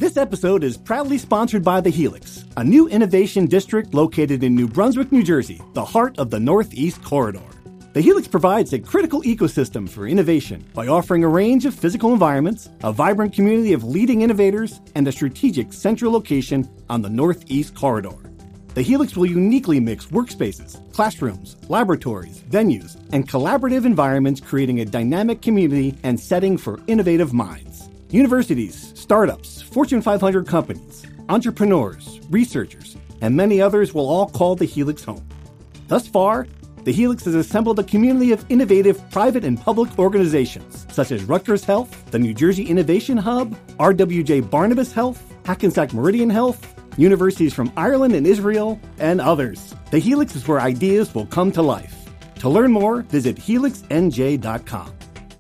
This episode is proudly sponsored by The Helix, a new innovation district located in New Brunswick, New Jersey, the heart of the Northeast Corridor. The Helix provides a critical ecosystem for innovation by offering a range of physical environments, a vibrant community of leading innovators, and a strategic central location on the Northeast Corridor. The Helix will uniquely mix workspaces, classrooms, laboratories, venues, and collaborative environments, creating a dynamic community and setting for innovative minds. Universities, startups, Fortune 500 companies, entrepreneurs, researchers, and many others will all call the Helix home. Thus far, the Helix has assembled a community of innovative private and public organizations, such as Rutgers Health, the New Jersey Innovation Hub, RWJ Barnabas Health, Hackensack Meridian Health, universities from Ireland and Israel, and others. The Helix is where ideas will come to life. To learn more, visit helixnj.com.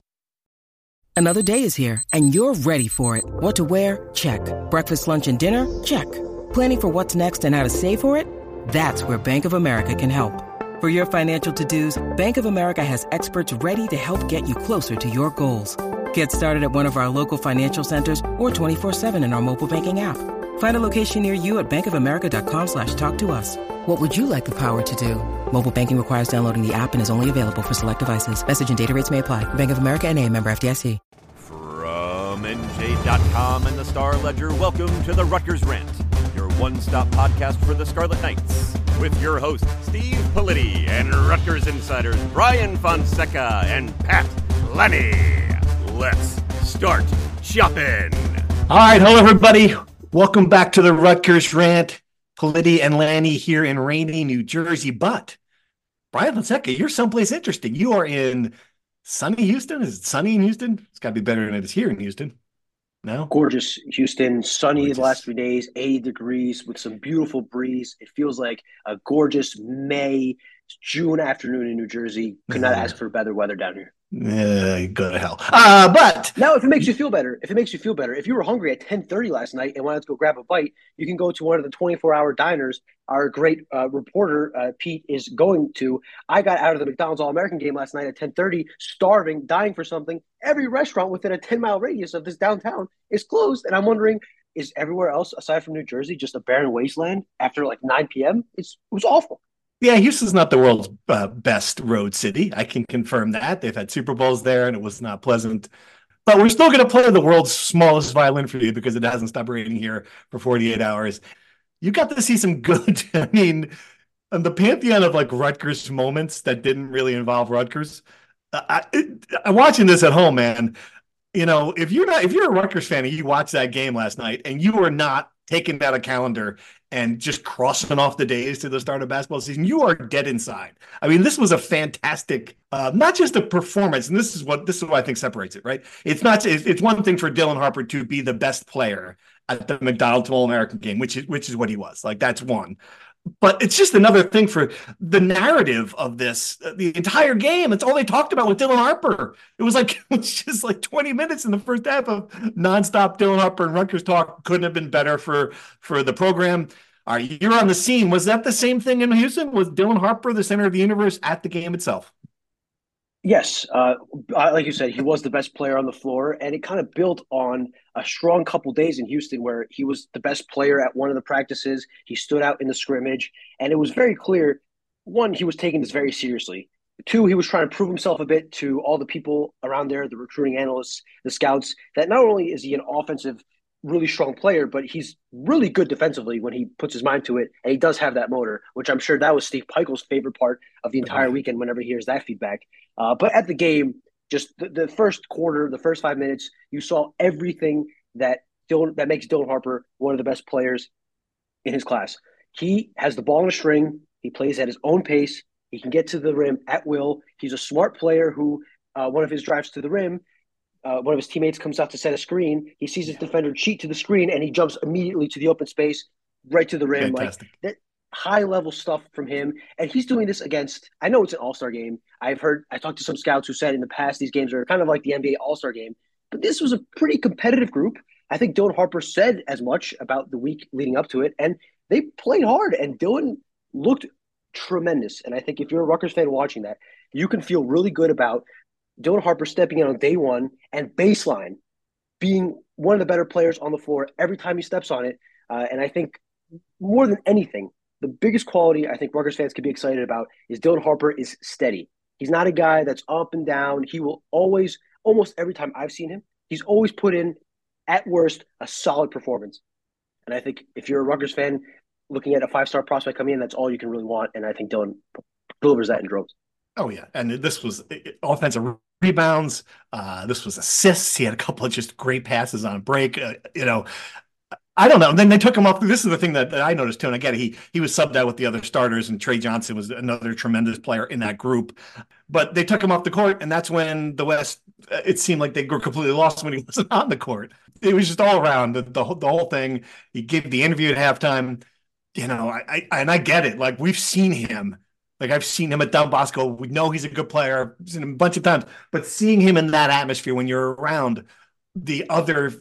Another day is here, and you're ready for it. What to wear? Check. Breakfast, lunch, and dinner? Check. Planning for what's next and how to save for it? That's where Bank of America can help. For your financial to-dos, Bank of America has experts ready to help get you closer to your goals. Get started at one of our local financial centers or 24/7 in our mobile banking app. Find a location near you at bankofamerica.com/talktous. What would you like the power to do? Mobile banking requires downloading the app and is only available for select devices. Message and data rates may apply. Bank of America N.A., member FDIC. From NJ.com and the Star Ledger, welcome to the Rutgers Rant, your one-stop podcast for the Scarlet Knights, with your hosts Steve Politi and Rutgers insiders Brian Fonseca and Pat Lenny. Let's start shopping. All right, hello everybody. Welcome back to the Rutgers Rant. Politi and Lanny here in rainy New Jersey. But, Brian Fonseca, you're someplace interesting. You are in sunny Houston? Is it sunny in Houston? It's got to be better than it is here in Houston. No? Gorgeous Houston, sunny the last 3 days, 80 degrees with some beautiful breeze. It feels like a gorgeous May, June afternoon in New Jersey. Could not ask for better weather down here. Go to hell. But now, if it makes you feel better, if you were hungry at 10:30 last night and wanted to go grab a bite, you can go to one of the 24-hour diners our great reporter, Pete, is going to. I got out of the McDonald's All-American game last night at 10:30, starving, dying for something. Every restaurant within a 10-mile radius of this downtown is closed. And I'm wondering, is everywhere else, aside from New Jersey, just a barren wasteland after like 9 p.m.? It was awful. Yeah, Houston's not the world's best road city. I can confirm that. They've had Super Bowls there, and it was not pleasant. But we're still going to play the world's smallest violin for you because it hasn't stopped raining here for 48 hours. You got to see some good, I mean, on the pantheon of like Rutgers moments that didn't really involve Rutgers. I'm watching this at home, man. You know, if you're a Rutgers fan and you watched that game last night and you were not taking out a calendar and just crossing off the days to the start of basketball season, you are dead inside. I mean, this was a fantastic, not just a performance, and this is what I think separates it, right? It's one thing for Dylan Harper to be the best player at the McDonald's All-American game, which is what he was. Like, that's one. But it's just another thing for the narrative of this, the entire game. It's all they talked about with Dylan Harper. It was just like 20 minutes in the first half of nonstop Dylan Harper and Rutgers talk. Couldn't have been better for the program. All right, you're on the scene. Was that the same thing in Houston? Was Dylan Harper the center of the universe at the game itself? Yes. Like you said, he was the best player on the floor, and it kind of built on a strong couple days in Houston where he was the best player at one of the practices. He stood out in the scrimmage, and it was very clear, one, he was taking this very seriously. Two, he was trying to prove himself a bit to all the people around there, the recruiting analysts, the scouts, that not only is he an offensive, really strong player, but he's really good defensively when he puts his mind to it, and he does have that motor, which I'm sure that was Steve Pikiell's favorite part of the entire weekend whenever he hears that feedback. But at the game, just the first quarter, the first 5 minutes, you saw everything that makes Dylan Harper one of the best players in his class. He has the ball in a string. He plays at his own pace. He can get to the rim at will. He's a smart player who, one of his drives to the rim, one of his teammates comes out to set a screen. He sees his defender cheat to the screen, and he jumps immediately to the open space, right to the rim. Fantastic. Like that high-level stuff from him. And he's doing this against – I know it's an all-star game. I talked to some scouts who said in the past these games are kind of like the NBA all-star game. But this was a pretty competitive group. I think Dylan Harper said as much about the week leading up to it. And they played hard, and Dylan looked tremendous. And I think if you're a Rutgers fan watching that, you can feel really good about Dylan Harper stepping in on day one and baseline being one of the better players on the floor every time he steps on it. And I think more than anything, the biggest quality I think Rutgers fans could be excited about is Dylan Harper is steady. He's not a guy that's up and down. He will always, almost every time I've seen him, he's always put in, at worst, a solid performance. And I think if you're a Rutgers fan looking at a 5-star prospect coming in, that's all you can really want. And I think Dylan delivers that in droves. Oh, yeah. And this was offensive rebounds. This was assists. He had a couple of just great passes on break. I don't know. And then they took him off. This is the thing that I noticed too. And again, he was subbed out with the other starters, and Trey Johnson was another tremendous player in that group. But they took him off the court, and that's when the West, it seemed like they were completely lost when he wasn't on the court. It was just all around the whole thing. He gave the interview at halftime. I get it. Like, we've seen him. Like, I've seen him at Don Bosco. We know he's a good player. I've seen him a bunch of times. But seeing him in that atmosphere when you're around the other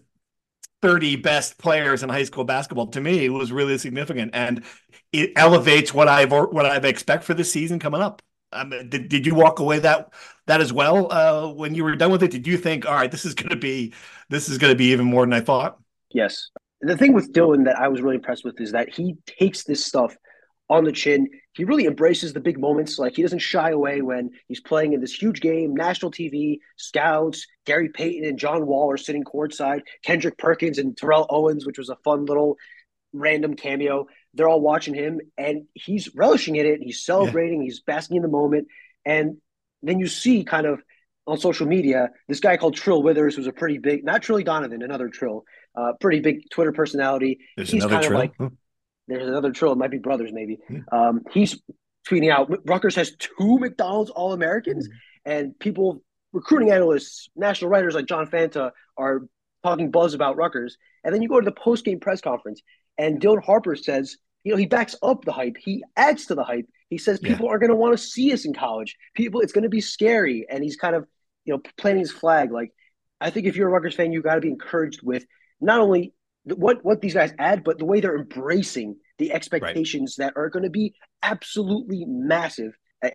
30 best players in high school basketball, to me, was really significant, and it elevates what I've expect for this season coming up. Did you walk away that as well when you were done with it? Did you think, all right, this is going to be even more than I thought? Yes. The thing with Dylan that I was really impressed with is that he takes this stuff on the chin. He really embraces the big moments. Like, he doesn't shy away when he's playing in this huge game, national TV, scouts, Gary Payton and John Wall are sitting courtside, Kendrick Perkins and Terrell Owens, which was a fun little random cameo. They're all watching him, and he's relishing in it. He's celebrating. Yeah. He's basking in the moment. And then you see kind of on social media, this guy called Trill Withers, who's a pretty big, not Trilly Donovan, another Trill, pretty big Twitter personality. He's another Trill. There's another Trill. It might be brothers, maybe. He's tweeting out, Rutgers has 2 McDonald's All-Americans, and people, recruiting analysts, national writers like John Fanta are talking buzz about Rutgers. And then you go to the post-game press conference, and Dylan Harper says, he backs up the hype. He adds to the hype. He says people are going to want to see us in college. It's going to be scary. And he's kind of, planting his flag. Like, I think if you're a Rutgers fan, you got to be encouraged with not only what these guys add, but the way they're embracing the expectations that are going to be absolutely massive.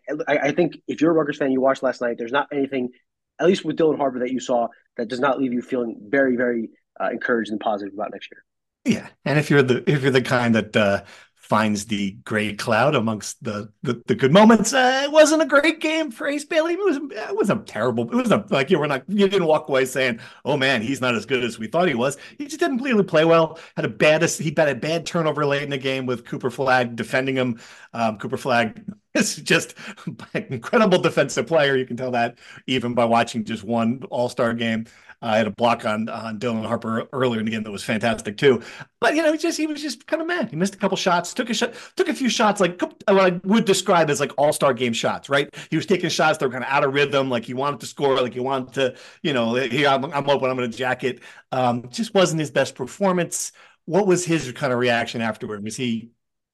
I think if you're a Rutgers fan, you watched last night, there's not anything, at least with Dylan Harper, that you saw that does not leave you feeling very, very encouraged and positive about next year. Yeah, and if you're the kind that finds the gray cloud amongst the good moments, it wasn't a great game for Ace Bailey. It wasn't terrible. It wasn't like you didn't walk away saying, "Oh man, he's not as good as we thought he was." He just didn't really play well. He had a bad turnover late in the game with Cooper Flagg defending him. Cooper Flagg is just an incredible defensive player. You can tell that even by watching just one All-Star game. I had a block on Dylan Harper earlier in the game that was fantastic too. But he was just kind of mad. He missed a couple shots, took a few shots, like what I would describe as like All-Star game shots, right? He was taking shots that were kind of out of rhythm, like he wanted to score, like he wanted to, here I'm open, I'm going to jack it. Just wasn't his best performance. What was his kind of reaction afterward? Was he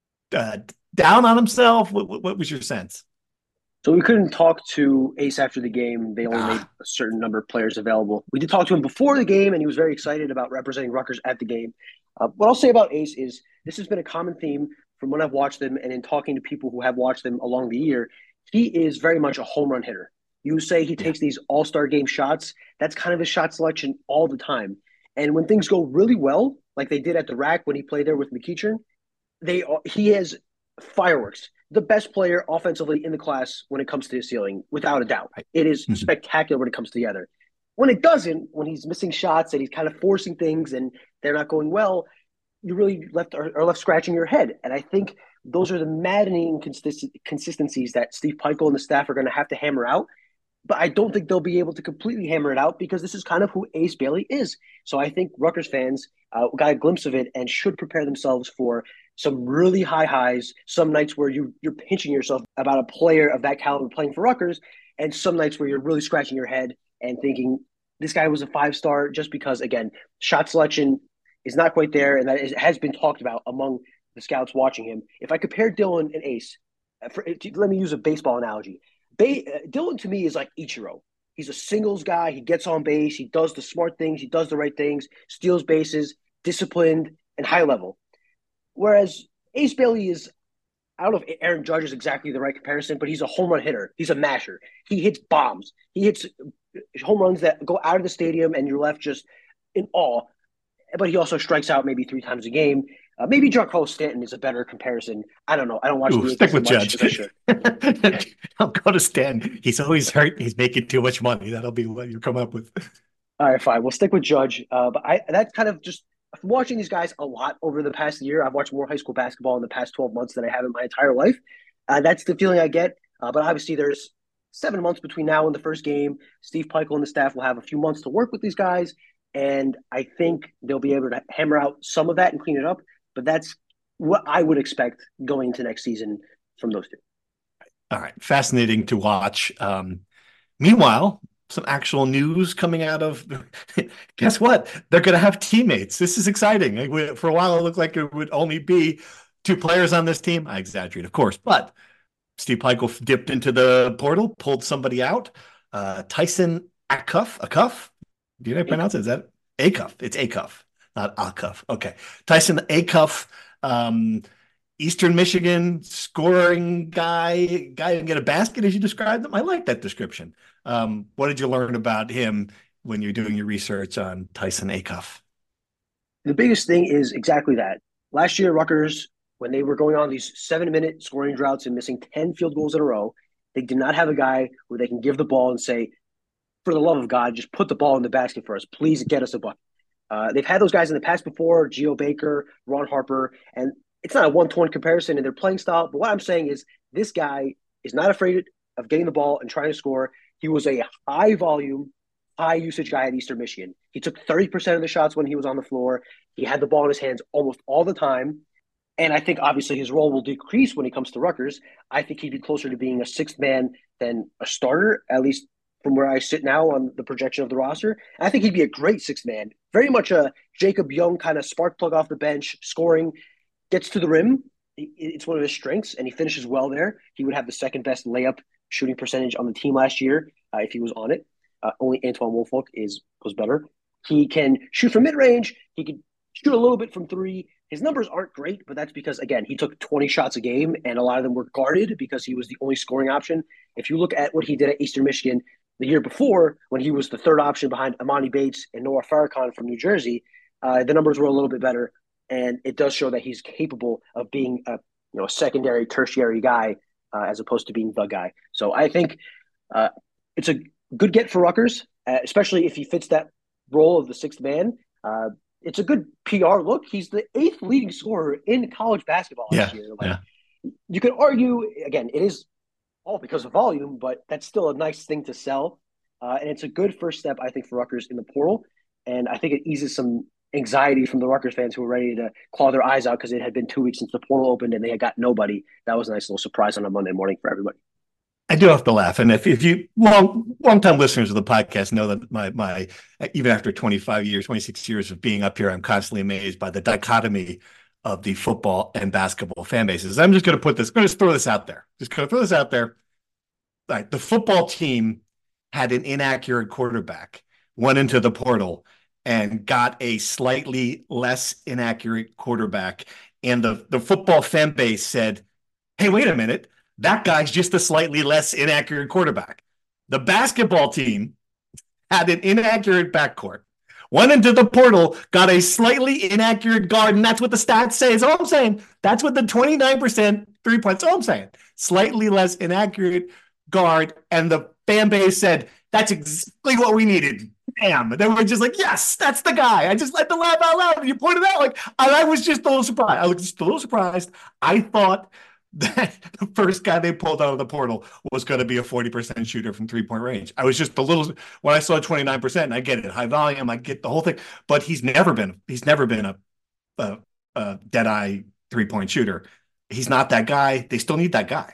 down on himself? What was your sense? So we couldn't talk to Ace after the game. They only made a certain number of players available. We did talk to him before the game, and he was very excited about representing Rutgers at the game. What I'll say about Ace is this has been a common theme from when I've watched them and in talking to people who have watched them along the year. He is very much a home run hitter. You say he takes these all-star game shots. That's kind of his shot selection all the time. And when things go really well, like they did at the Rack when he played there with McEachern, he has fireworks. The best player offensively in the class when it comes to his ceiling, without a doubt. It is spectacular when it comes together. When it doesn't, when he's missing shots and he's kind of forcing things and they're not going well, you really are left scratching your head. And I think those are the maddening consistencies that Steve Pikiell and the staff are going to have to hammer out. But I don't think they'll be able to completely hammer it out because this is kind of who Ace Bailey is. So I think Rutgers fans got a glimpse of it and should prepare themselves for some really high highs, some nights where you're pinching yourself about a player of that caliber playing for Rutgers, and some nights where you're really scratching your head and thinking this guy was a 5-star just because, again, shot selection is not quite there, and that has been talked about among the scouts watching him. If I compare Dylan and Ace, let me use a baseball analogy. Dylan to me is like Ichiro. He's a singles guy. He gets on base. He does the smart things. He does the right things, steals bases, disciplined, and high level. Whereas Ace Bailey is, I don't know if Aaron Judge is exactly the right comparison, but he's a home run hitter. He's a masher. He hits bombs. He hits home runs that go out of the stadium and you're left just in awe, but he also strikes out maybe 3 times a game. Maybe Giancarlo Stanton is a better comparison. I don't know. I don't watch the Stick Yankees with as much Judge. as I should. I'll go to Stanton. He's always hurt. He's making too much money. That'll be what you come up with. All right, fine. We'll stick with Judge. But that's kind of just watching these guys a lot over the past year. I've watched more high school basketball in the past 12 months than I have in my entire life. That's the feeling I get. But obviously, there's 7 months between now and the first game. Steve Peichel and the staff will have a few months to work with these guys. And I think they'll be able to hammer out some of that and clean it up. But that's what I would expect going into next season from those two. All right. Fascinating to watch. Meanwhile, some actual news coming out of guess what? They're going to have teammates. This is exciting. For a while, it looked like it would only be 2 players on this team. I exaggerate, of course, but Steve Peichel dipped into the portal, pulled somebody out. Tyson Acuff. Did I pronounce it? Is that Acuff? It's Acuff, not Acuff. Okay. Tyson Acuff, Eastern Michigan scoring guy who can get a basket as you described him. I like that description. What did you learn about him when you're doing your research on Tyson Acuff? The biggest thing is exactly that. Last year, Rutgers, when they were going on these 7-minute scoring droughts and missing 10 field goals in a row, they did not have a guy where they can give the ball and say, for the love of God, just put the ball in the basket for us. Please get us a bucket. They've had those guys in the past before, Geo Baker, Ron Harper, and it's not a one-to-one comparison in their playing style. But what I'm saying is this guy is not afraid of getting the ball and trying to score. He was a high-volume, high-usage guy at Eastern Michigan. He took 30% of the shots when he was on the floor. He had the ball in his hands almost all the time. And I think, obviously, his role will decrease when he comes to Rutgers. I think he'd be closer to being a sixth man than a starter, at least from where I sit now on the projection of the roster. I think he'd be a great sixth man. Very much a Jacob Young kind of spark plug off the bench, scoring, gets to the rim. It's one of his strengths, and he finishes well there. He would have the second best layup shooting percentage on the team last year if he was on it. Only Antoine Woolfolk was better. He can shoot from mid-range. He can shoot a little bit from 3. His numbers aren't great, but that's because, again, he took 20 shots a game, and a lot of them were guarded because he was the only scoring option. If you look at what he did at Eastern Michigan the year before, when he was the third option behind Amani Bates and Noah Farrakhan from New Jersey, the numbers were a little bit better, and it does show that he's capable of being a secondary, tertiary guy as opposed to being the guy. So I think it's a good get for Rutgers, especially if he fits that role of the sixth man. It's a good PR look. He's the 8th leading scorer in college basketball this year. You could argue, again, it is all because of volume, but that's still a nice thing to sell. And it's a good first step, I think, for Rutgers in the portal. And I think it eases some anxiety from the Rutgers fans who were ready to claw their eyes out because it had been 2 weeks since the portal opened and they had got nobody. That was a nice little surprise on a Monday morning for everybody. I do have to laugh. And if you long-time listeners of the podcast know that my even after 25 years, 26 years of being up here, I'm constantly amazed by the dichotomy of the football and basketball fan bases. I'm just going to throw this out there. Right, the football team had an inaccurate quarterback, went into the portal and got a slightly less inaccurate quarterback. And the football fan base said, hey, wait a minute. That guy's just a slightly less inaccurate quarterback. The basketball team had an inaccurate backcourt, went into the portal, got a slightly inaccurate guard, and that's what the stats say. Is all I'm saying. That's what the 29% 3-point. All I'm saying. Slightly less inaccurate guard, and the fan base said, that's exactly what we needed. Damn. They were just like, yes, that's the guy. I just let the laugh out loud. And you pointed out, and I was just a little surprised. I was just a little surprised. I thought that the first guy they pulled out of the portal was going to be a 40% shooter from 3-point range. I was just a little, when I saw 29%, and I get it, high volume, I get the whole thing, but he's never been a dead eye 3-point shooter. He's not that guy. They still need that guy.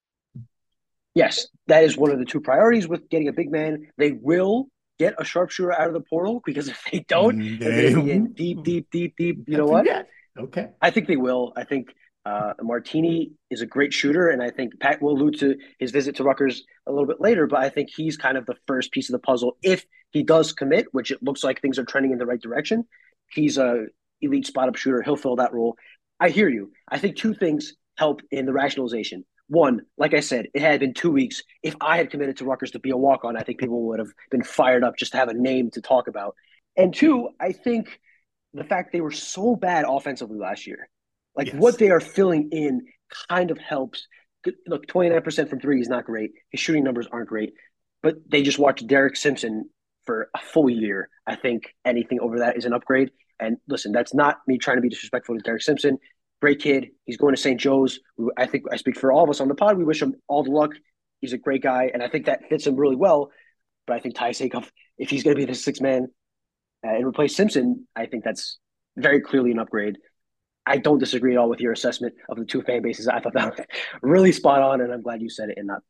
Yes, that is one of the 2 priorities with getting a big man. They will get a sharpshooter out of the portal because if they don't, they're going to be in deep. You know what? Yeah. Okay. I think they will. I think Martini is a great shooter, and I think Pat will allude to his visit to Rutgers a little bit later, but I think he's kind of the first piece of the puzzle. If he does commit, which it looks like things are trending in the right direction, he's a elite spot-up shooter. He'll fill that role. I hear you. I think 2 things help in the rationalization. One, like I said, it had been 2 weeks. If I had committed to Rutgers to be a walk-on, I think people would have been fired up just to have a name to talk about. And two, I think the fact they were so bad offensively last year, like what Yes. they are filling in kind of helps. Look, 29% from three is not great. His shooting numbers aren't great, but they just watched Derek Simpson for a full year. I think anything over that is an upgrade. And listen, that's not me trying to be disrespectful to Derek Simpson. Great kid. He's going to St. Joe's. I think I speak for all of us on the pod. We wish him all the luck. He's a great guy, and I think that fits him really well. But I think Ty Sakoff, if he's going to be the sixth man and replace Simpson, I think that's very clearly an upgrade. I don't disagree at all with your assessment of the two fan bases. I thought that was really spot on, and I'm glad you said it and not.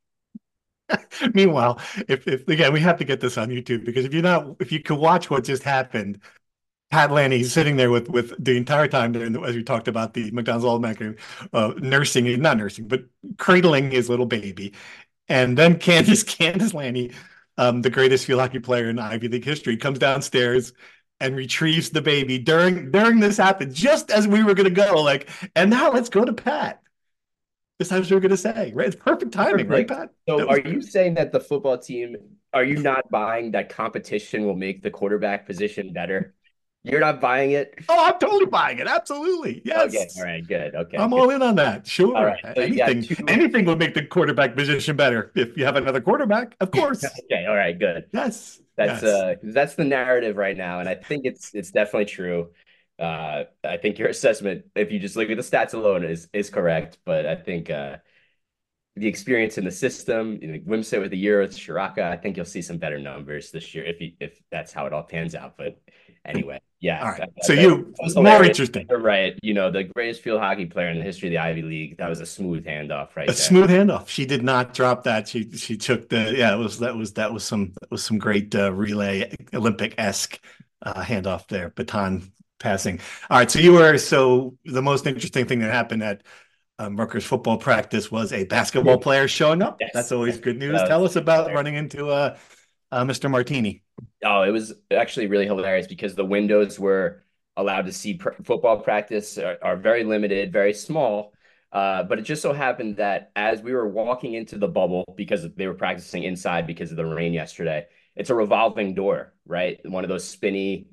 Meanwhile, if again, we have to get this on YouTube because if you could watch what just happened, Pat Lanny's sitting there with the entire time as we talked about the McDonald's All-American, nursing, not nursing, but cradling his little baby. And then Candace Lanny, the greatest field hockey player in Ivy League history, comes downstairs and retrieves the baby during this happened, just as we were going to go. Like, and now let's go to Pat. This time we were going to say, right? It's perfect timing, right, Pat? So are you saying that the football team, are you not buying that competition will make the quarterback position better? You're not buying it? Oh, I'm totally buying it. Absolutely. Yes. Okay. All right. Good. Okay. I'm all in on that. Sure. All right. So anything would make the quarterback position better if you have another quarterback, of course. Okay. All right. Good. Yes. That's the narrative right now, and I think it's definitely true. I think your assessment, if you just look at the stats alone, is correct. But I think the experience in the system, Wimsatt with the year with Shiraka, I think you'll see some better numbers this year if that's how it all pans out. But anyway, yeah. All right. So more interesting. You're right. The greatest field hockey player in the history of the Ivy League. That was a smooth handoff, right? Smooth handoff. She did not drop that. She took that was some great relay Olympic-esque handoff there, baton passing. All right. So the most interesting thing that happened at Rutgers football practice was a basketball player showing up. Yes. That's always good news. Tell us about running into Mr. Martini. Oh, it was actually really hilarious because the windows were allowed to see football practice are very limited, very small. But it just so happened that as we were walking into the bubble, because they were practicing inside because of the rain yesterday, it's a revolving door, right? One of those spinny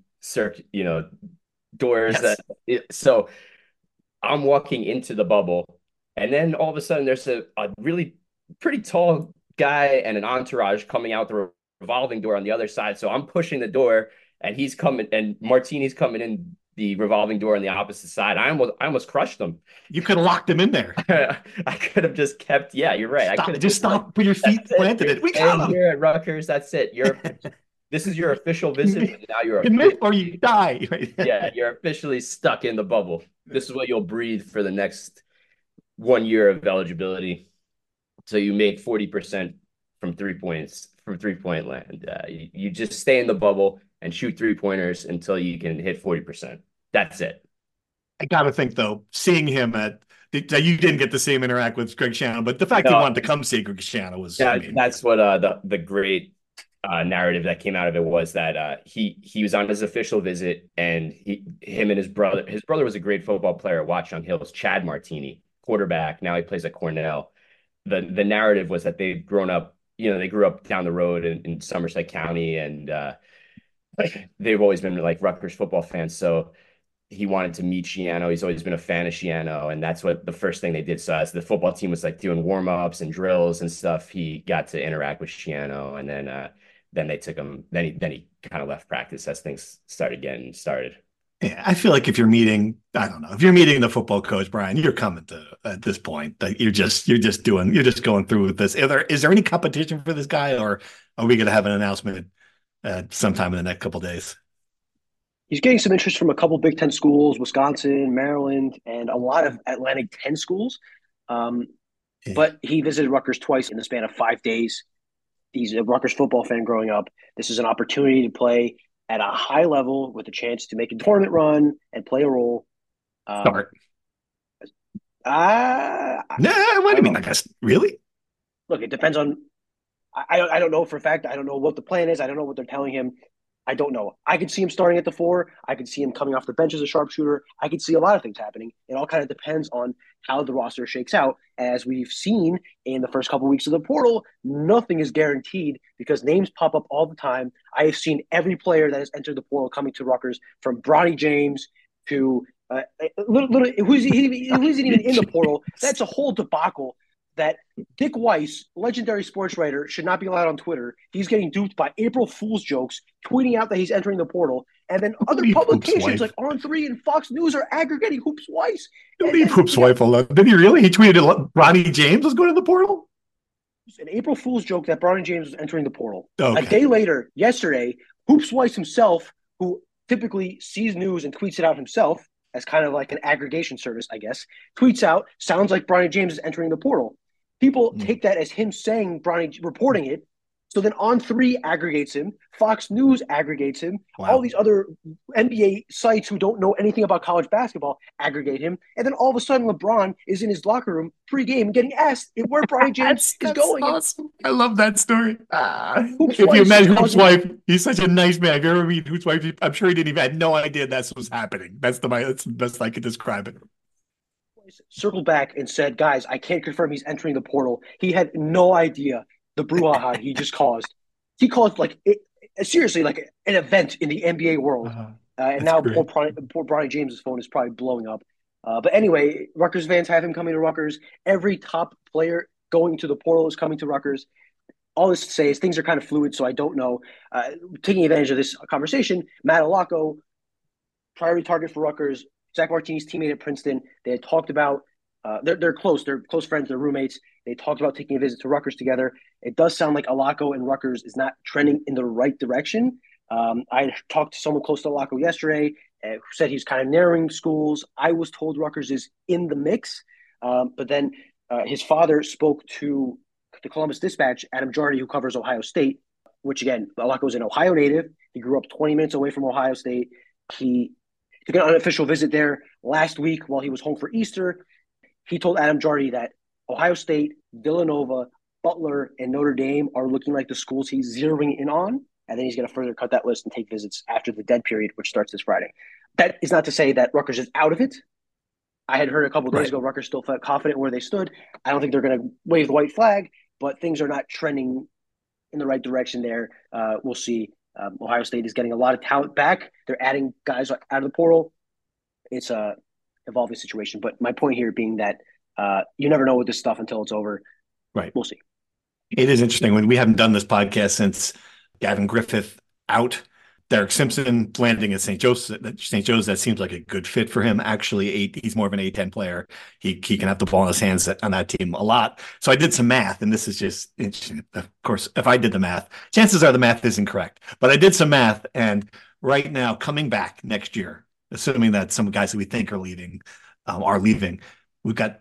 doors. Yes. So I'm walking into the bubble, and then all of a sudden there's a really pretty tall guy and an entourage coming out the revolving door on the other side. So I'm pushing the door, and he's coming, and Martini's coming in the revolving door on the opposite side. I almost crushed him. You could have locked him in there. I could have just kept. Yeah, you're right. I could have just stopped with your feet planted it. We got him here at Rutgers. That's it. This is your official visit. And now you're admit or you die. Yeah, you're officially stuck in the bubble. This is what you'll breathe for the next 1 year of eligibility. So you make 40% from 3 points from 3-point land. You just stay in the bubble and shoot 3-pointers until you can hit 40%. That's it. I got to think, though, seeing him you didn't get to see him interact with Greg Schiano, but the fact he wanted to come see Greg Schiano was. That's what the great narrative that came out of it was that he was on his official visit, and him and his brother was a great football player at Watchung Hills, Chad Martini, quarterback. Now he plays at Cornell. The narrative was that they've grown up. They grew up down the road in Somerset County, and they've always been like Rutgers football fans. So he wanted to meet Schiano. He's always been a fan of Schiano, and that's what the first thing they did. So as the football team was like doing warm-ups and drills and stuff, he got to interact with Schiano, and then they took him. Then he kind of left practice as things started getting started. Yeah, I feel like if you're meeting the football coach, Brian, you're coming to at this point that you're just going through with this. Is there any competition for this guy, or are we going to have an announcement sometime in the next couple of days? He's getting some interest from a couple Big Ten schools, Wisconsin, Maryland, and a lot of Atlantic 10 schools. But he visited Rutgers twice in the span of 5 days. He's a Rutgers football fan growing up. This is an opportunity to play at a high level with a chance to make a tournament run and play a role. Start. What do you mean? I guess really. Look, it depends on. I don't know for a fact. I don't know what the plan is. I don't know what they're telling him. I don't know. I could see him starting at the 4. I could see him coming off the bench as a sharpshooter. I could see a lot of things happening. It all kind of depends on how the roster shakes out. As we've seen in the first couple of weeks of the portal, nothing is guaranteed because names pop up all the time. I have seen every player that has entered the portal coming to Rutgers, from Bronny James to who's even in the portal. That's a whole debacle that Dick Weiss, legendary sports writer, should not be allowed on Twitter. He's getting duped by April Fool's jokes, tweeting out that he's entering the portal. And then other publications like On3 and Fox News are aggregating Hoops Weiss. You leave Hoops Weiss alone. Did he really? He tweeted Bronny James was going to the portal? An April Fool's joke that Bronny James was entering the portal. Okay. A day later, yesterday, Hoops Weiss himself, who typically sees news and tweets it out himself as kind of like an aggregation service, I guess, tweets out, sounds like Bronny James is entering the portal. People take that as him saying Bronny, reporting it. So then On3 aggregates him. Fox News aggregates him. Wow. All these other NBA sites who don't know anything about college basketball aggregate him. And then all of a sudden, LeBron is in his locker room pregame getting asked where Bronny James is going. Awesome. I love that story. If you imagine Hoop's wife, he's such a nice man. If you ever meet Hoop's wife, I'm sure he didn't even had no idea that's what was happening. That's the best I could describe it. Circled back and said, guys, I can't confirm he's entering the portal. He had no idea the brouhaha he just caused. He caused seriously like an event in the NBA world. And now poor Bronny James' phone is probably blowing up. But anyway, Rutgers fans have him coming to Rutgers. Every top player going to the portal is coming to Rutgers. All this to say is things are kind of fluid, so I don't know. Taking advantage of this conversation, Matt Alacco, priority target for Rutgers, Zach Martini's teammate at Princeton. They had talked about they're close. They're close friends. They're roommates. They talked about taking a visit to Rutgers together. It does sound like Alacco and Rutgers is not trending in the right direction. I talked to someone close to Alacco yesterday who said he's kind of narrowing schools. I was told Rutgers is in the mix. But then his father spoke to the Columbus Dispatch, Adam Jardy, who covers Ohio State, which, again, Alacco is an Ohio native. He grew up 20 minutes away from Ohio State. He took an unofficial visit there last week while he was home for Easter. He told Adam Jardy that Ohio State, Villanova, Butler, and Notre Dame are looking like the schools he's zeroing in on. And then he's going to further cut that list and take visits after the dead period, which starts this Friday. That is not to say that Rutgers is out of it. I had heard a couple of days ago Rutgers still felt confident where they stood. I don't think they're going to wave the white flag, but things are not trending in the right direction there. We'll see. Ohio State is getting a lot of talent back. They're adding guys out of the portal. It's a evolving situation. But my point here being that you never know with this stuff until it's over. Right. We'll see. It is interesting when we haven't done this podcast since Gavin Griffith out. Derek Simpson landing at St. Joe's. That seems like a good fit for him. Actually, he's more of an A10 player. He can have the ball in his hands on that team a lot. So I did some math, and this is just, of course, if I did the math, chances are the math is incorrect. But I did some math, and right now, coming back next year, assuming that some guys that we think are leaving, we've got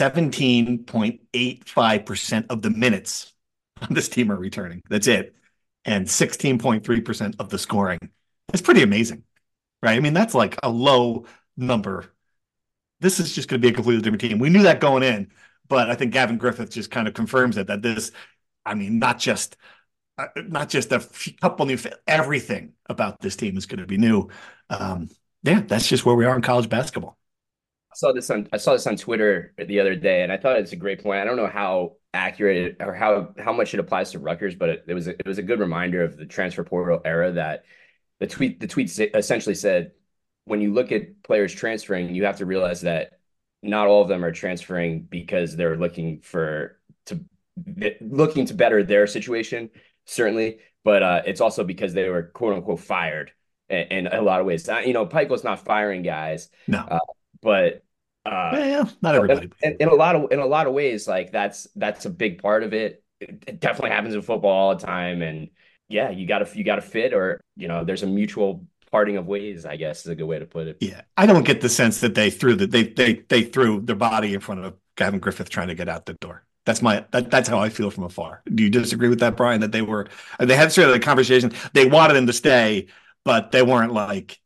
17.85% of the minutes on this team are returning. That's it. And 16.3% of the scoring. It's pretty amazing, right? I mean, that's like a low number. This is just going to be a completely different team. We knew that going in, but I think Gavin Griffith just kind of confirms it, that this, I mean, not just a couple new, everything about this team is going to be new. That's just where we are in college basketball. I saw this on Twitter the other day, and I thought it's a great point. I don't know how accurate or how much it applies to Rutgers, but it was a good reminder of the transfer portal era. That the tweet essentially said, when you look at players transferring, you have to realize that not all of them are transferring because they're looking to better their situation, certainly, but it's also because they were quote unquote fired in a lot of ways. Pikiell's not firing guys, no, but. Not everybody. In a lot of ways, like that's a big part of it. It definitely happens in football all the time, and yeah, you got to fit, or there's a mutual parting of ways, I guess is a good way to put it. Yeah, I don't get the sense that they threw their body in front of Gavin Griffith trying to get out the door. That's how I feel from afar. Do you disagree with that, Brian? That they had sort of the conversation. They wanted him to stay, but they weren't like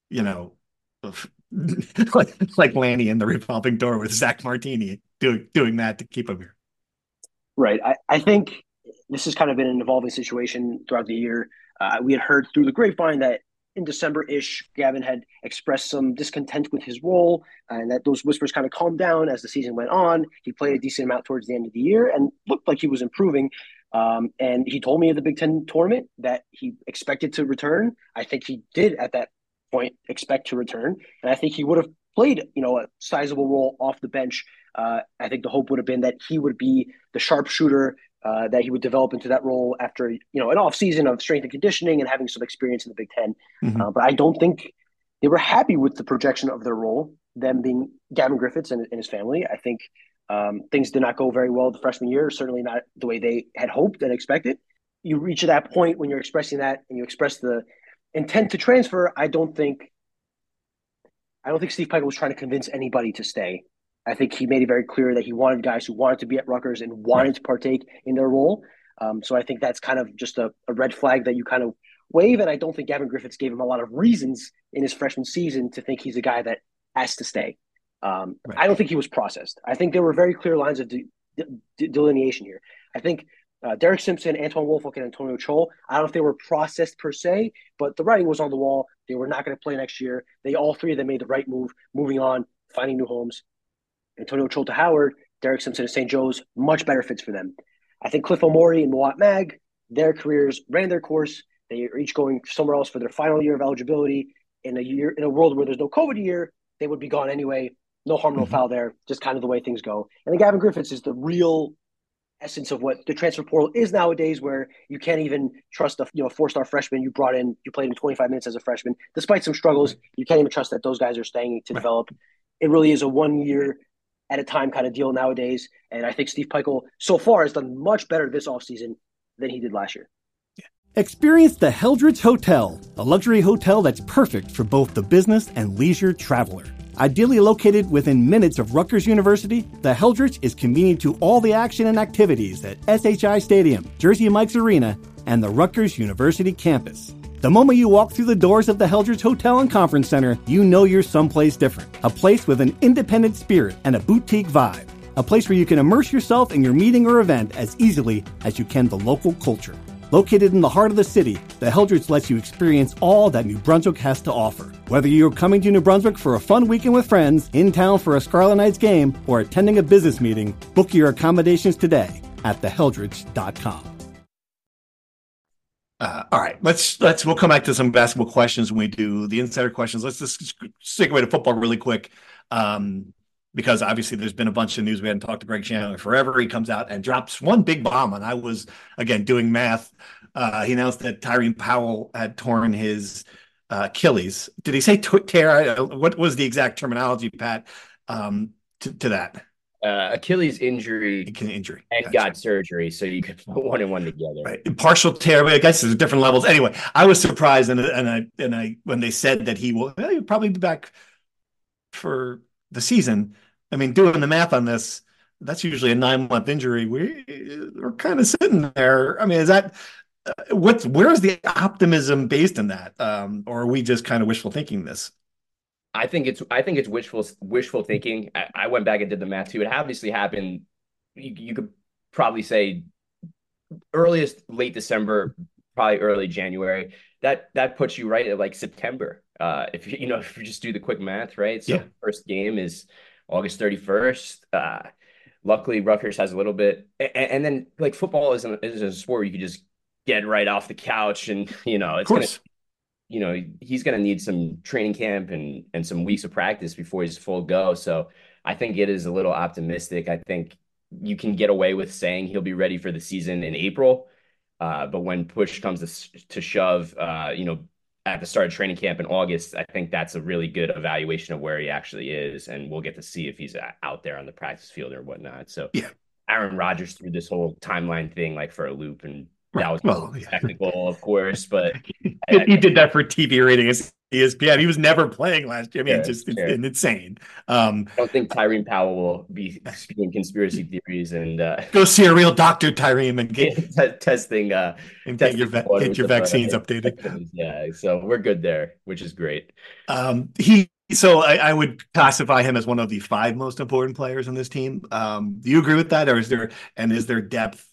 like Lanny in the revolving door with Zach Martini doing that to keep him here. Right. I think this has kind of been an evolving situation throughout the year. We had heard through the grapevine that in December-ish, Gavin had expressed some discontent with his role, and that those whispers kind of calmed down as the season went on. He played a decent amount towards the end of the year and looked like he was improving. And he told me at the Big Ten tournament that he expected to return. I think he did at that point expect to return, and I think he would have played, a sizable role off the bench. I think the hope would have been that he would be the sharpshooter that he would develop into that role after, an off season of strength and conditioning and having some experience in the Big Ten. Mm-hmm. But I don't think they were happy with the projection of their role, them being Gavin Griffiths and his family. I think things did not go very well the freshman year, certainly not the way they had hoped and expected. You reach that point when you're expressing that and you express the intent to transfer. I don't think Steve Pikiell was trying to convince anybody to stay. I think he made it very clear that he wanted guys who wanted to be at Rutgers and wanted to partake in their role. So I think that's kind of just a red flag that you kind of wave. And I don't think Gavin Griffiths gave him a lot of reasons in his freshman season to think he's a guy that has to stay. I don't think he was processed. I think there were very clear lines of delineation here. I think Derek Simpson, Antoine Woolfolk, and Antonio Chol, I don't know if they were processed per se, but the writing was on the wall. They were not going to play next year. All three of them made the right move, moving on, finding new homes. Antonio Chol to Howard, Derek Simpson to St. Joe's, much better fits for them. I think Cliff Omori and Mawot Mag, their careers ran their course. They are each going somewhere else for their final year of eligibility. In a world where there's no COVID year, they would be gone anyway. No harm, no foul there. Just kind of the way things go. And then Gavin Griffiths is the real essence of what the transfer portal is nowadays, where you can't even trust a four-star freshman you brought in. You played in 25 minutes as a freshman, despite some struggles. You can't even trust that those guys are staying to develop. It really is a 1 year at a time kind of deal nowadays. And I think Steve Pikiell so far has done much better this offseason than he did last year. Experience the Heldrich Hotel, a luxury hotel that's perfect for both the business and leisure traveler. Ideally located within minutes of Rutgers University, the Heldrich is convenient to all the action and activities at SHI Stadium, Jersey Mike's Arena, and the Rutgers University campus. The moment you walk through the doors of the Heldrich Hotel and Conference Center, you know you're someplace different. A place with an independent spirit and a boutique vibe. A place where you can immerse yourself in your meeting or event as easily as you can the local culture. Located in the heart of the city, the Heldrich lets you experience all that New Brunswick has to offer. Whether you're coming to New Brunswick for a fun weekend with friends, in town for a Scarlet Knights game, or attending a business meeting, book your accommodations today at theheldrich.com. All right, we'll come back to some basketball questions when we do the insider questions. Let's just stick away to football really quick, because obviously there's been a bunch of news. We hadn't talked to Greg Chandler forever. He comes out and drops one big bomb, and I was, again, doing math. He announced that Tyrene Powell had torn his Achilles. Did he say tear? What was the exact terminology, Pat, to that? Achilles injury and got surgery, so you could put one and one together. Right. Partial tear. I guess there's different levels. Anyway, I was surprised, and I when they said that he'll probably be back for the season. I mean, doing the math on this, that's usually a 9-month injury. We're kind of sitting there. I mean, is that where's the optimism based in that, or are we just kind of wishful thinking this? I think it's wishful thinking. I went back and did the math too. It obviously happened. You could probably say earliest late December, probably early January. That puts you right at like September. If you just do the quick math, right? So First game is August 31st. Luckily, Rutgers has a little bit, and then like football is a sport where you can just get right off the couch, and it's gonna. He's going to need some training camp and some weeks of practice before he's full go. So I think it is a little optimistic. I think you can get away with saying he'll be ready for the season in April. But when push comes to shove, at the start of training camp in August, I think that's a really good evaluation of where he actually is. And we'll get to see if he's out there on the practice field or whatnot. So Aaron Rodgers threw this whole timeline thing like for a loop, and that was technical, of course, but he did that for TV ratings. ESPN. He was never playing last year. I mean, it's insane. I don't think Tyrene Powell will be spewing conspiracy theories and go see a real doctor, Tyrene, and get testing and get your vaccines updated. Yeah, so we're good there, which is great. So I would classify him as one of the 5 most important players on this team. Do you agree with that, or is there depth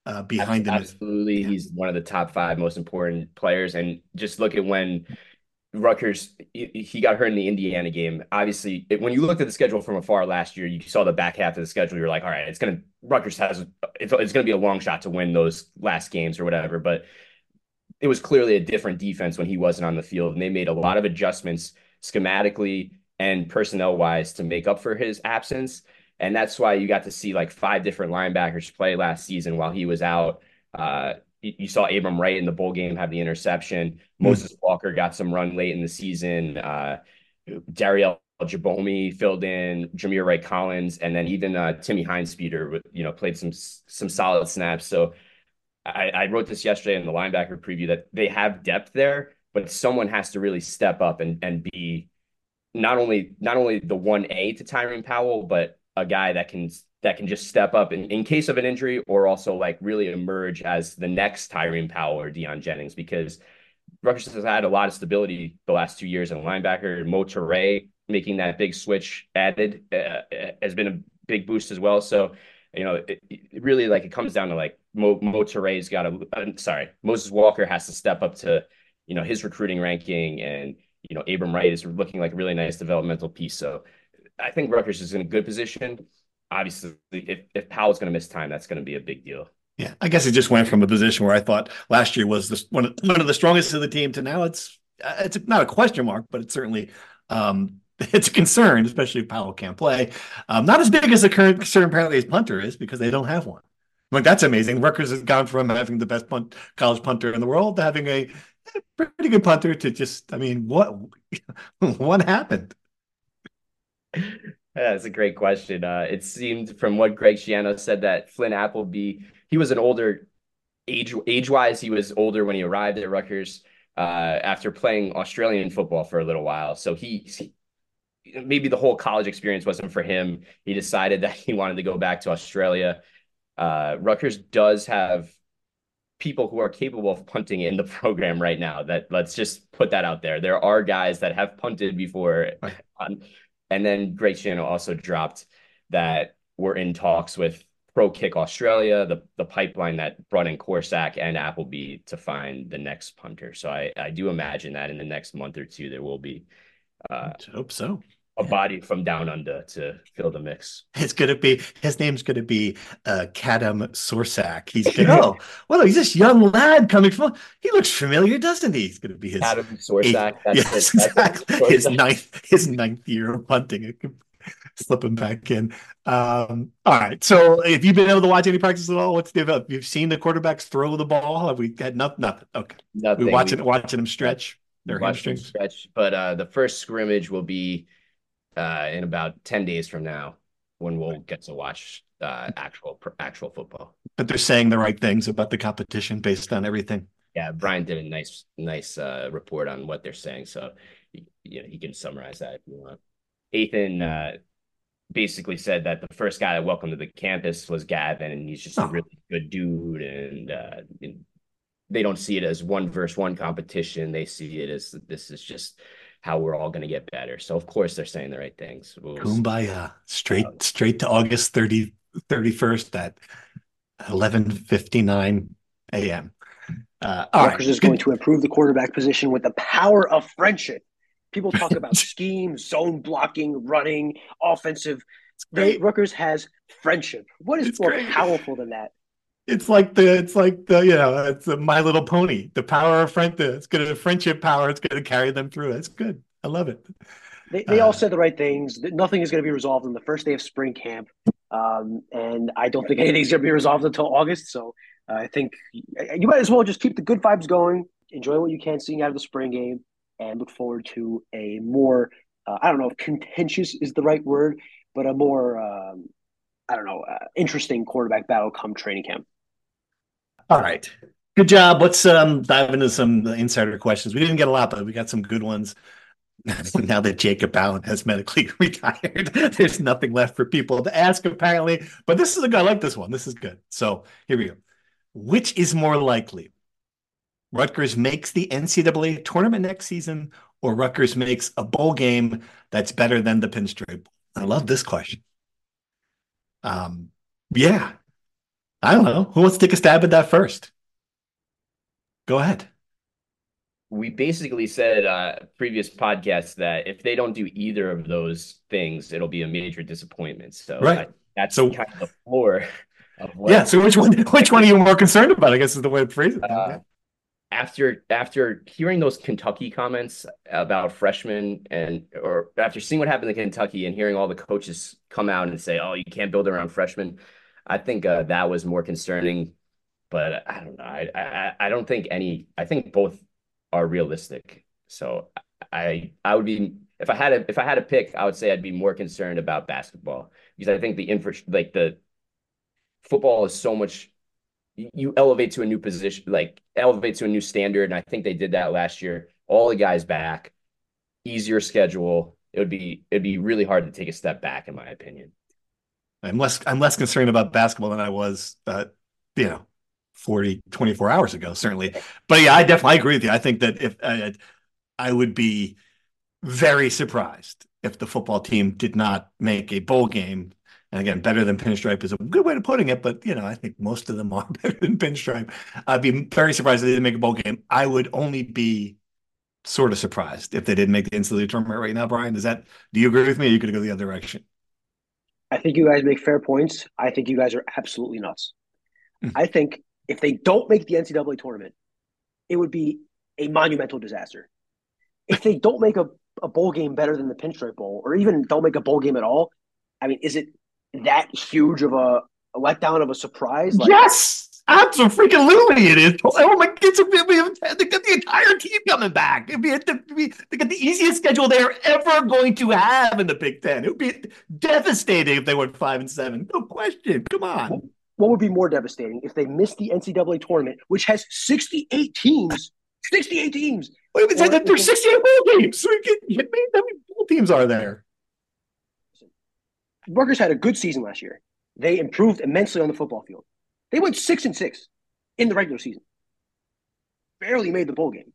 behind him. Absolutely. Yeah. He's one of the top 5 most important players. And just look at when Rutgers, he got hurt in the Indiana game. Obviously, when you looked at the schedule from afar last year, you saw the back half of the schedule. You're like, all right, Rutgers it's going to be a long shot to win those last games or whatever. But it was clearly a different defense when he wasn't on the field. And they made a lot of adjustments schematically and personnel wise to make up for his absence. And that's why you got to see like 5 different linebackers play last season while he was out. You saw Abram Wright in the bowl game have the interception. Moses Walker got some run late in the season. Dariel Jabomi filled in, Jameer Wright Collins, and then even Timmy Hinespeeder, played some solid snaps. So I wrote this yesterday in the linebacker preview that they have depth there, but someone has to really step up and be not only the 1A to Tyrone Powell, but a guy that can just step up in case of an injury, or also like really emerge as the next Tyrone Powell or Deion Jennings, because Rutgers has had a lot of stability the last 2 years in linebacker. Mo Toure making that big switch added has been a big boost as well. So, it really like it comes down to like Mo Toure's got Moses Walker has to step up to, his recruiting ranking, and, Abram Wright is looking like a really nice developmental piece. So I think Rutgers is in a good position. Obviously, if Powell's going to miss time, that's going to be a big deal. Yeah, I guess it just went from a position where I thought last year was one of the strongest of the team to now it's not a question mark, but it's certainly it's a concern, especially if Powell can't play. Not as big as the current concern apparently as punter is, because they don't have one. Like, that's amazing. Rutgers has gone from having the best college punter in the world to having a pretty good punter to just, what happened? Yeah, that's a great question. It seemed from what Greg Schiano said that Flynn Appleby, he was an older age-wise, he was older when he arrived at Rutgers after playing Australian football for a little while. So he maybe the whole college experience wasn't for him. He decided that he wanted to go back to Australia. Rutgers does have people who are capable of punting in the program right now. Let's just put that out there. There are guys that have punted before. And then Greg Schiano also dropped that we're in talks with Pro Kick Australia, the pipeline that brought in Corsack and Appleby to find the next punter. So I do imagine that in the next month or two, there will be I hope so. A body from down under to fill the mix. His name's going to be Kadam Sorsak. He's he's this young lad coming from, he looks familiar, doesn't he? He's going to be his Kadam Sorsak. Yes, exactly. His ninth year of punting. Slipping back in. All right. So have you been able to watch any practice at all? What's the event? You've seen the quarterbacks throw the ball? Have we had nothing? Okay. Nothing. We're watching them stretch their hamstrings. But the first scrimmage will be in about 10 days from now, when we'll get to watch actual football. But they're saying the right things about the competition based on everything. Yeah, Brian did a nice report on what they're saying, so he can summarize that if you want. Ethan basically said that the first guy that welcomed to the campus was Gavin, and he's just a really good dude, and they don't see it as 1-versus-1 competition. They see it as this is just how we're all going to get better. So of course they're saying the right things. Kumbaya. Straight to August 31st at 11:59 a.m. Rutgers is going to improve the quarterback position with the power of friendship. People talk about scheme, zone blocking, running, offensive. Rutgers has friendship. What is more powerful than that? It's like it's a My Little Pony. The power of friendship. It's going to friendship power. It's going to carry them through. That's good. I love it. They all said the right things. Nothing is going to be resolved on the first day of spring camp, and I don't think anything's going to be resolved until August. So I think you might as well just keep the good vibes going, enjoy what you can seeing out of the spring game, and look forward to a more I don't know if contentious is the right word, but a more interesting quarterback battle come training camp. All right. Good job. Let's dive into some insider questions. We didn't get a lot, but we got some good ones. Now that Jacob Allen has medically retired, there's nothing left for people to ask, apparently. But this is a guy. I like this one. This is good. So here we go. Which is more likely? Rutgers makes the NCAA tournament next season, or Rutgers makes a bowl game that's better than the Pinstripe Bowl? I love this question. Yeah. I don't know. Who wants to take a stab at that first? Go ahead. We basically said previous podcasts that if they don't do either of those things, it'll be a major disappointment. So Right. that's So kind of the floor of what. yeah. So which one are you more concerned about? I guess is the way to phrase it. Uh, after hearing those Kentucky comments about freshmen or after seeing what happened in Kentucky and hearing all the coaches come out and say, "Oh, you can't build around freshmen," I think that was more concerning. But I don't know. I don't think any. I think both are realistic. So I would be if I had to pick, I would say I'd be more concerned about basketball because I think the football is so much. You elevate to a new position, like elevate to a new standard. And I think they did that last year. All the guys back, easier schedule. It'd be really hard to take a step back, in my opinion. I'm less concerned about basketball than I was, 24 hours ago, certainly. But yeah, I agree with you. I think that if I would be very surprised if the football team did not make a bowl game. And again, better than pinstripe is a good way of putting it, but I think most of them are better than pinstripe. I'd be very surprised if they didn't make a bowl game. I would only be sort of surprised if they didn't make the NCAA tournament right now. Brian, do you agree with me? Or are you going to go the other direction? I think you guys make fair points. I think you guys are absolutely nuts. I think if they don't make the NCAA tournament, it would be a monumental disaster. If they don't make a bowl game better than the Pinstripe Bowl, or even don't make a bowl game at all, I mean, is it that huge of a letdown of a surprise? Yes, absolutely it is. Oh my kids, they got the entire team coming back. They got the easiest schedule they're ever going to have in the Big Ten. It would be devastating if they went 5-7. No question. Come on. What would be more devastating if they missed the NCAA tournament, which has 68 teams? 68 teams. What do you say? There's 68 bowl games. So how many bowl teams are there? Rutgers had a good season last year. They improved immensely on the football field. They went 6-6 in the regular season. Barely made the bowl game.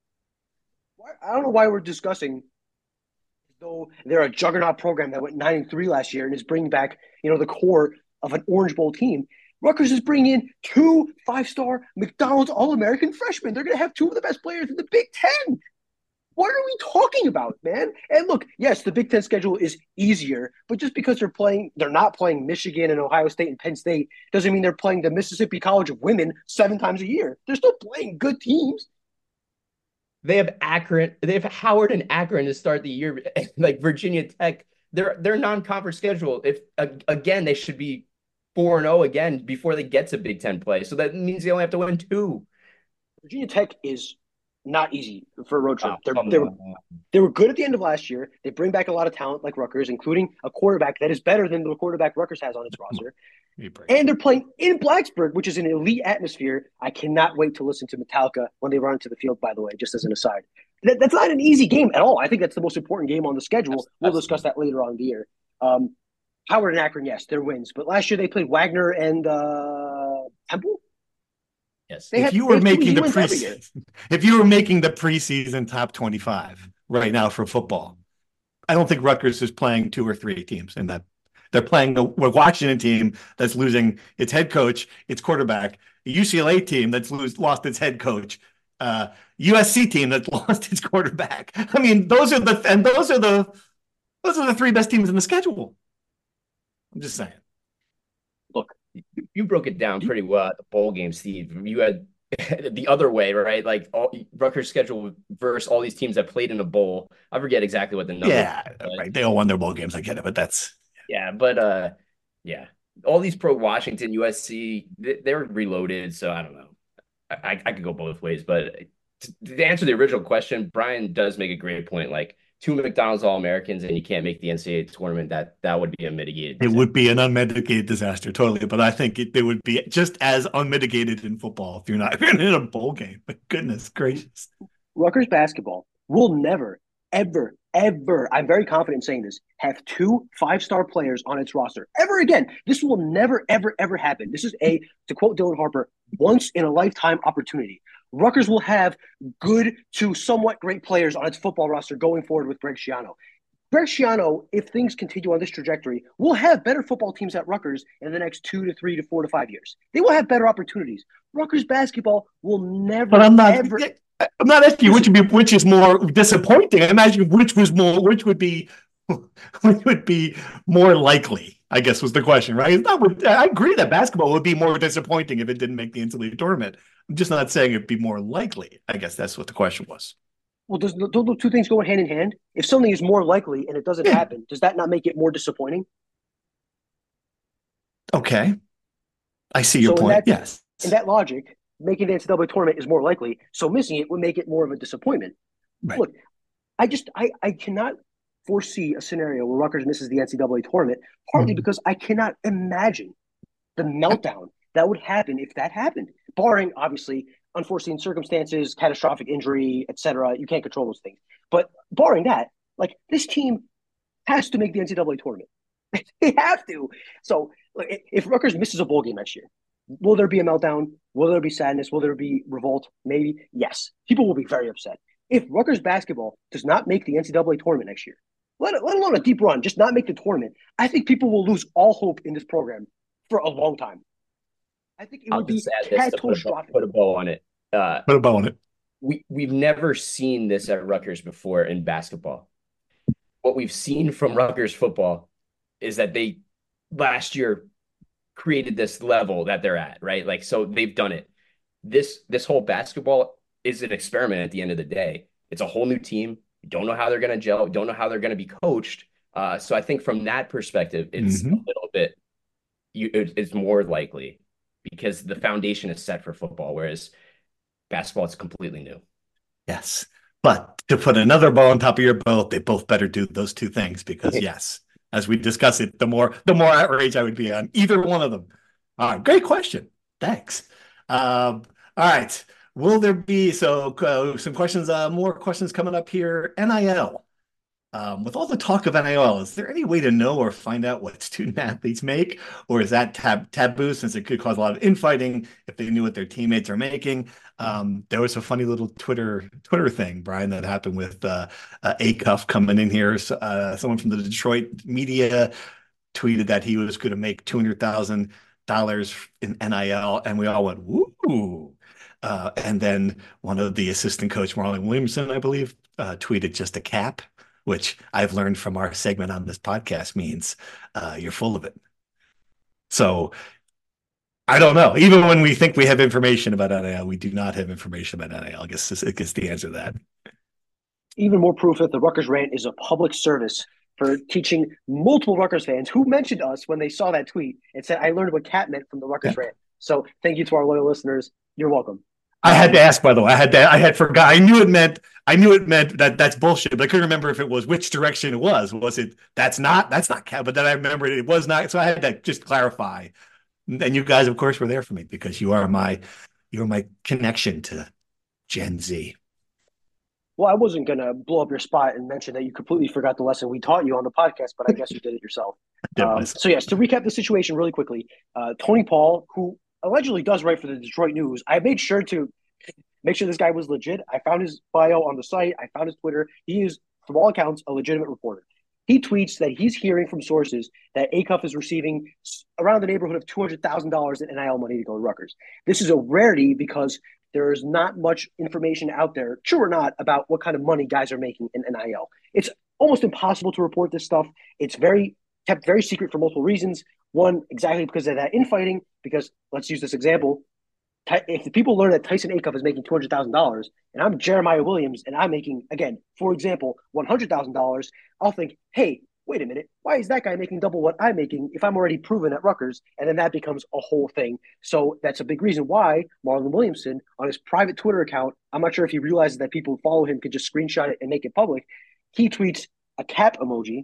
I don't know why we're discussing though they're a juggernaut program that went 9-3 last year and is bringing back, the core of an Orange Bowl team. Rutgers is bringing in 2 5-star McDonald's All-American freshmen. They're going to have 2 of the best players in the Big Ten. What are we talking about, man? And look, yes, the Big Ten schedule is easier, but just because they're not playing Michigan and Ohio State and Penn State doesn't mean they're playing the Mississippi College of Women 7 times a year. They're still playing good teams. They have Howard and Akron to start the year, like Virginia Tech. Their non-conference schedule. If again, they should be 4-0 again before they get to Big Ten play. So that means they only have to win 2. Virginia Tech is not easy for a road trip. They were good at the end of last year. They bring back a lot of talent like Rutgers, including a quarterback that is better than the quarterback Rutgers has on its roster. And they're playing in Blacksburg, which is an elite atmosphere. I cannot wait to listen to Metallica when they run into the field, by the way, just as an aside. That's not an easy game at all. I think that's the most important game on the schedule. We'll discuss that later on in the year. Howard and Akron, yes, they're wins. But last year they played Wagner and Temple. Yes. If you were making the preseason top 25 right now for football, I don't think Rutgers is playing 2 or 3 teams in that. They're playing a Washington team that's losing its head coach, its quarterback, a UCLA team that's lost its head coach, USC team that's lost its quarterback. I mean, those are the 3 best teams in the schedule. I'm just saying. Look, you broke it down pretty well at the bowl game, Steve. You had the other way, right? Like Rutgers' schedule versus all these teams that played in a bowl. I forget exactly what the number. Yeah, right. They all won their bowl games. I get it, but that's all these Washington, USC, they're reloaded. So I don't know. I could go both ways, but to answer the original question, Brian does make a great point. Like 2 McDonald's All-Americans and you can't make the NCAA tournament, that would be a mitigated disaster. It would be an unmitigated disaster, totally. But I think it would be just as unmitigated in football if you're not in a bowl game. But goodness gracious. Rutgers basketball will never, ever, I'm very confident in saying this, have 2 5-star players on its roster ever again. This will never, ever, ever happen. This is to quote Dylan Harper, once in a lifetime opportunity. Rutgers will have good to somewhat great players on its football roster going forward with Greg Schiano. Greg Schiano, if things continue on this trajectory, will have better football teams at Rutgers in the next 2 to 3 to 4 to 5 years. They will have better opportunities. Rutgers basketball will never, But ever. I'm not asking you which is more disappointing. I imagine which would be more likely, I guess was the question, right? It's not. I agree that basketball would be more disappointing if it didn't make the NCAA tournament. I'm just not saying it'd be more likely. I guess that's what the question was. Well, don't those two things go hand in hand? If something is more likely and it doesn't happen, does that not make it more disappointing? Okay. I see your point. Yes. In that logic, making the NCAA tournament is more likely. So missing it would make it more of a disappointment. Right. Look, I cannot foresee a scenario where Rutgers misses the NCAA tournament, partly because I cannot imagine the meltdown that would happen if that happened, barring, obviously, unforeseen circumstances, catastrophic injury, etc. You can't control those things. But barring that, like, this team has to make the NCAA tournament. They have to. So if Rutgers misses a bowl game next year, will there be a meltdown? Will there be sadness? Will there be revolt? Maybe. Yes. People will be very upset. If Rutgers basketball does not make the NCAA tournament next year, let alone a deep run, just not make the tournament, I think people will lose all hope in this program for a long time. I think it would be catastrophic. Put a bow on it. Put a bow on it. We've never seen this at Rutgers before in basketball. What we've seen from Rutgers football is that they last year created this level that they're at, right? Like, so they've done it. This whole basketball is an experiment at the end of the day. It's a whole new team. You don't know how they're going to gel. Don't know how they're going to be coached. So I think from that perspective, it's a little bit, it's more likely because the foundation is set for football, whereas basketball is completely new. Yes. But to put another bow on top of your bow, they both better do those two things because, yes, as we discuss it, the more outrage I would be on either one of them. All right. Great question. Thanks. All right. Will there be some questions, more questions coming up here? NIL. With all the talk of NIL, is there any way to know or find out what student athletes make? Or is that taboo since it could cause a lot of infighting if they knew what their teammates are making? There was a funny little Twitter thing, Brian, that happened with Acuff coming in here. Someone from the Detroit media tweeted that he was going to make $200,000 in NIL, and we all went, woo! And then one of the assistant coach, Marlon Williamson, I believe, tweeted just a cap, which I've learned from our segment on this podcast means you're full of it. So I don't know. Even when we think we have information about NIL, we do not have information about NIL. I guess the answer to that. Even more proof that the Rutgers rant is a public service for teaching multiple Rutgers fans who mentioned us when they saw that tweet and said, I learned what cap meant from the Rutgers rant. So thank you to our loyal listeners. You're welcome. I had to ask, by the way. I had forgot. I knew it meant that that's bullshit, but I couldn't remember if it was which direction it was. Was it that's not cap? But then I remembered it was not. So I had to just clarify. And you guys, of course, were there for me because you are my connection to Gen Z. Well, I wasn't going to blow up your spot and mention that you completely forgot the lesson we taught you on the podcast, but I guess you did it yourself. So yes, to recap the situation really quickly, Tony Paul, who allegedly does write for the Detroit News, I made sure to make sure this guy was legit. I found his bio on the site. I found his Twitter. He is, from all accounts, a legitimate reporter. He tweets that he's hearing from sources that Acuff is receiving around the neighborhood of $200,000 in NIL money to go to Rutgers. This is a rarity because there is not much information out there, true or not, about what kind of money guys are making in NIL. It's almost impossible to report this stuff. It's kept very secret for multiple reasons. One, exactly because of that infighting, because let's use this example. If the people learn that Tyson Acuff is making $200,000 and I'm Jeremiah Williams and I'm making, again, for example, $100,000, I'll think, hey, wait a minute, why is that guy making double what I'm making if I'm already proven at Rutgers? And then that becomes a whole thing. So that's a big reason why Marlon Williamson, on his private Twitter account, I'm not sure if he realizes that people who follow him could just screenshot it and make it public. He tweets a cap emoji,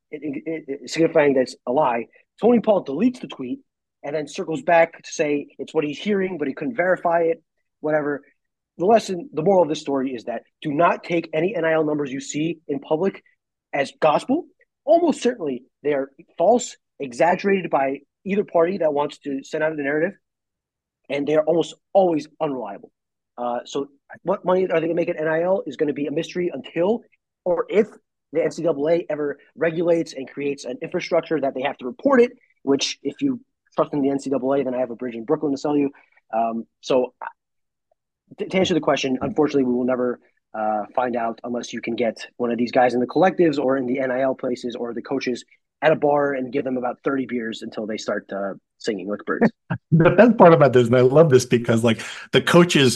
signifying that's a lie. Tony Paul deletes the tweet and then circles back to say it's what he's hearing, but he couldn't verify it, whatever. The moral of this story is that do not take any NIL numbers you see in public as gospel. Almost certainly they are false, exaggerated by either party that wants to send out the narrative, and they are almost always unreliable. So what money are they going to make at NIL is going to be a mystery until or if the NCAA ever regulates and creates an infrastructure that they have to report it, which if you trust in the NCAA, then I have a bridge in Brooklyn to sell you. So to answer the question, unfortunately, we will never find out unless you can get one of these guys in the collectives or in the NIL places or the coaches at a bar and give them about 30 beers until they start singing like birds. The best part about this, and I love this because like the coaches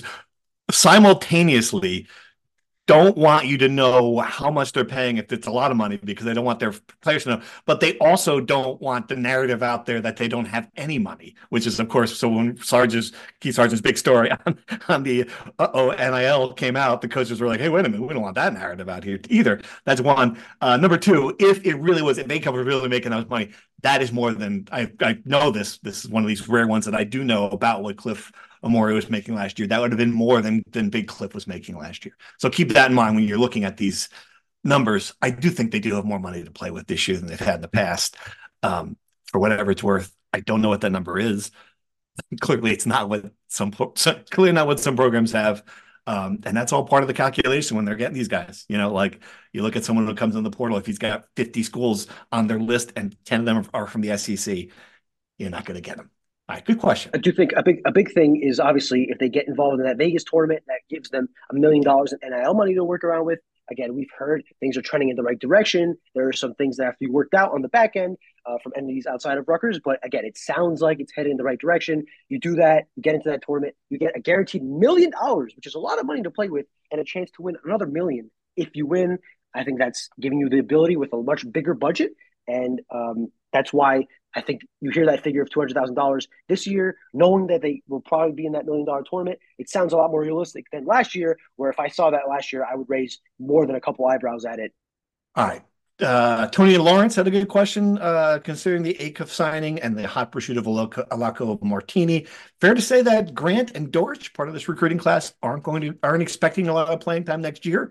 simultaneously don't want you to know how much they're paying if it's a lot of money because they don't want their players to know, but they also don't want the narrative out there that they don't have any money, which is, of course, so when Keith Sargent's big story on the NIL came out, the coaches were like, hey, wait a minute, we don't want that narrative out here either. That's one. Number two, if they were really making that much money, that is more than, I know this is one of these rare ones that I do know about what Cliff Amore was making last year. That would have been more than Big Cliff was making last year. So keep that in mind when you're looking at these numbers. I do think they do have more money to play with this year than they've had in the past. For whatever it's worth, I don't know what that number is. Clearly, it's not what some programs have. And that's all part of the calculation when they're getting these guys. You know, like you look at someone who comes in the portal, if he's got 50 schools on their list and 10 of them are from the SEC, you're not going to get them. All right, good question. I do think a big thing is obviously if they get involved in that Vegas tournament, that gives them $1 million in NIL money to work around with. Again, we've heard things are trending in the right direction. There are some things that have to be worked out on the back end from entities outside of Rutgers. But again, it sounds like it's headed in the right direction. You do that, you get into that tournament, you get a guaranteed $1 million, which is a lot of money to play with, and a chance to win another $1 million if you win. I think that's giving you the ability with a much bigger budget. And that's why I think you hear that figure of $200,000 this year, knowing that they will probably be in that $1 million tournament. It sounds a lot more realistic than last year, where if I saw that last year, I would raise more than a couple eyebrows at it. All right. Tony and Lawrence had a good question considering the Acuff signing and the hot pursuit of Alako Martini. Fair to say that Grant and Dortch, part of this recruiting class, aren't expecting a lot of playing time next year.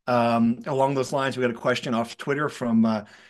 Along those lines, we got a question off Twitter from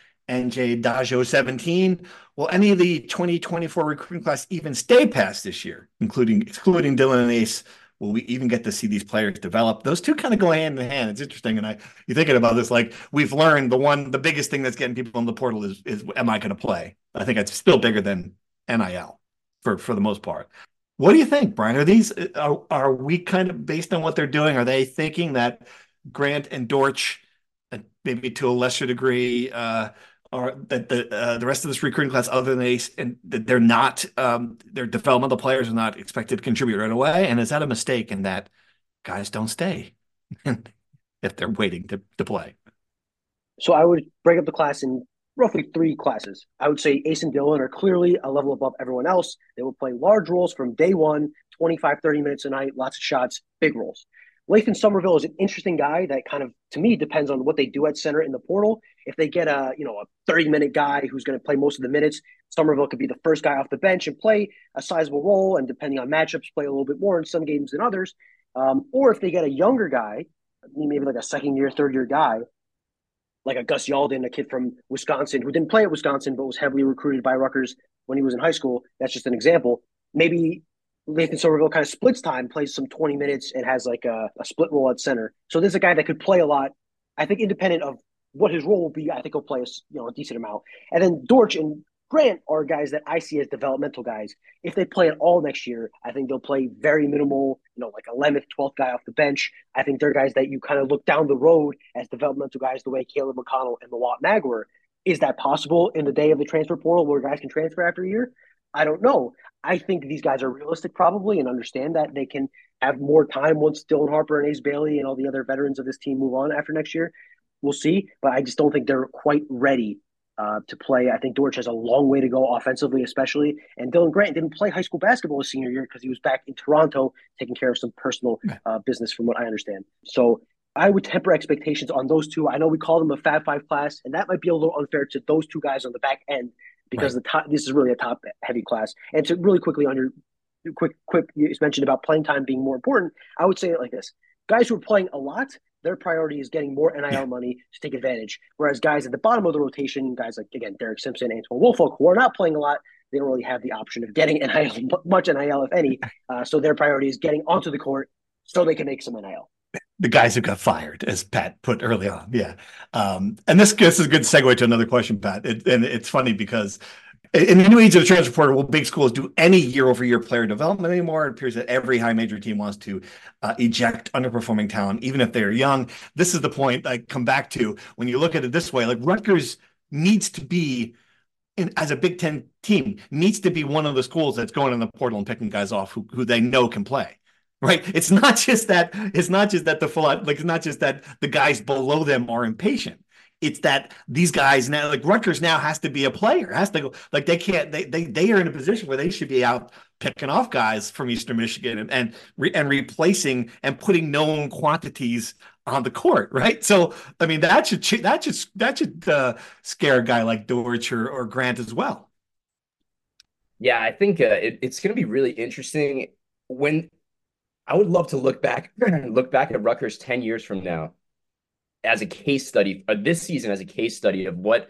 NJ Dajo 17. Will any of the 2024 recruiting class even stay past this year, excluding Dylan and Ace? Will we even get to see these players develop? Those two kind of go hand in hand. It's interesting. And you're thinking about this, like we've learned the biggest thing that's getting people in the portal is am I going to play? I think it's still bigger than NIL for the most part. What do you think, Brian? Are we kind of based on what they're doing? Are they thinking Grant and Dortch, maybe to a lesser degree, or that the rest of this recruiting class, other than Ace, and they're not their developmental players are not expected to contribute right away? And is that a mistake in that guys don't stay if they're waiting to play? So I would break up the class in roughly 3 classes. I would say Ace and Dylan are clearly a level above everyone else. They will play large roles from day one, 25, 30 minutes a night, lots of shots, big roles. Lathan Somerville is an interesting guy that kind of, to me, depends on what they do at center in the portal. If they get a 30-minute guy who's going to play most of the minutes, Somerville could be the first guy off the bench and play a sizable role, and depending on matchups, play a little bit more in some games than others. Or if they get a younger guy, maybe like a second-year, third-year guy, like a Gus Yalden, a kid from Wisconsin who didn't play at Wisconsin but was heavily recruited by Rutgers when he was in high school. That's just an example. Maybe Lathan Somerville kind of splits time, plays some 20 minutes, and has like a split role at center. So there's a guy that could play a lot. I think independent of what his role will be, I think he'll play a decent amount. And then Dortch and Grant are guys that I see as developmental guys. If they play at all next year, I think they'll play very minimal, like 11th, 12th guy off the bench. I think they're guys that you kind of look down the road as developmental guys the way Caleb McConnell and Mawot Mag were. Is that possible in the day of the transfer portal where guys can transfer after a year? I don't know. I think these guys are realistic probably and understand that they can have more time once Dylan Harper and Ace Bailey and all the other veterans of this team move on after next year. We'll see, but I just don't think they're quite ready to play. I think Dortch has a long way to go offensively, especially. And Dylan Grant didn't play high school basketball his senior year because he was back in Toronto taking care of some personal business from what I understand. So I would temper expectations on those two. I know we call them a Fab Five class, and that might be a little unfair to those two guys on the back end because this is really a top-heavy class. And to really quickly on your quick you mentioned about playing time being more important, I would say it like this. Guys who are playing a lot, their priority is getting more NIL money to take advantage. Whereas guys at the bottom of the rotation, guys like, again, Derek Simpson, Antoine Woolfolk, who are not playing a lot, they don't really have the option of getting NIL, much NIL, if any. So their priority is getting onto the court so they can make some NIL. The guys who got fired, as Pat put early on. Yeah. And this is a good segue to another question, Pat. And it's funny because in the new age of the transfer portal, will big schools do any year-over-year player development anymore? It appears that every high major team wants to eject underperforming talent, even if they're young. This is the point I come back to when you look at it this way. Like Rutgers needs to be, as a Big Ten team, needs to be one of the schools that's going in the portal and picking guys off who they know can play. Right? It's not just that the guys below them are impatient. It's that these guys now, like Rutgers now has to be a player, has to go, like they can't, they are in a position where they should be out picking off guys from Eastern Michigan and replacing and putting known quantities on the court, right? So, I mean, that should scare a guy like Dortch or Grant as well. Yeah, I think it's going to be really interesting when I would love to look back at Rutgers 10 years from now as a case study, this season as a case study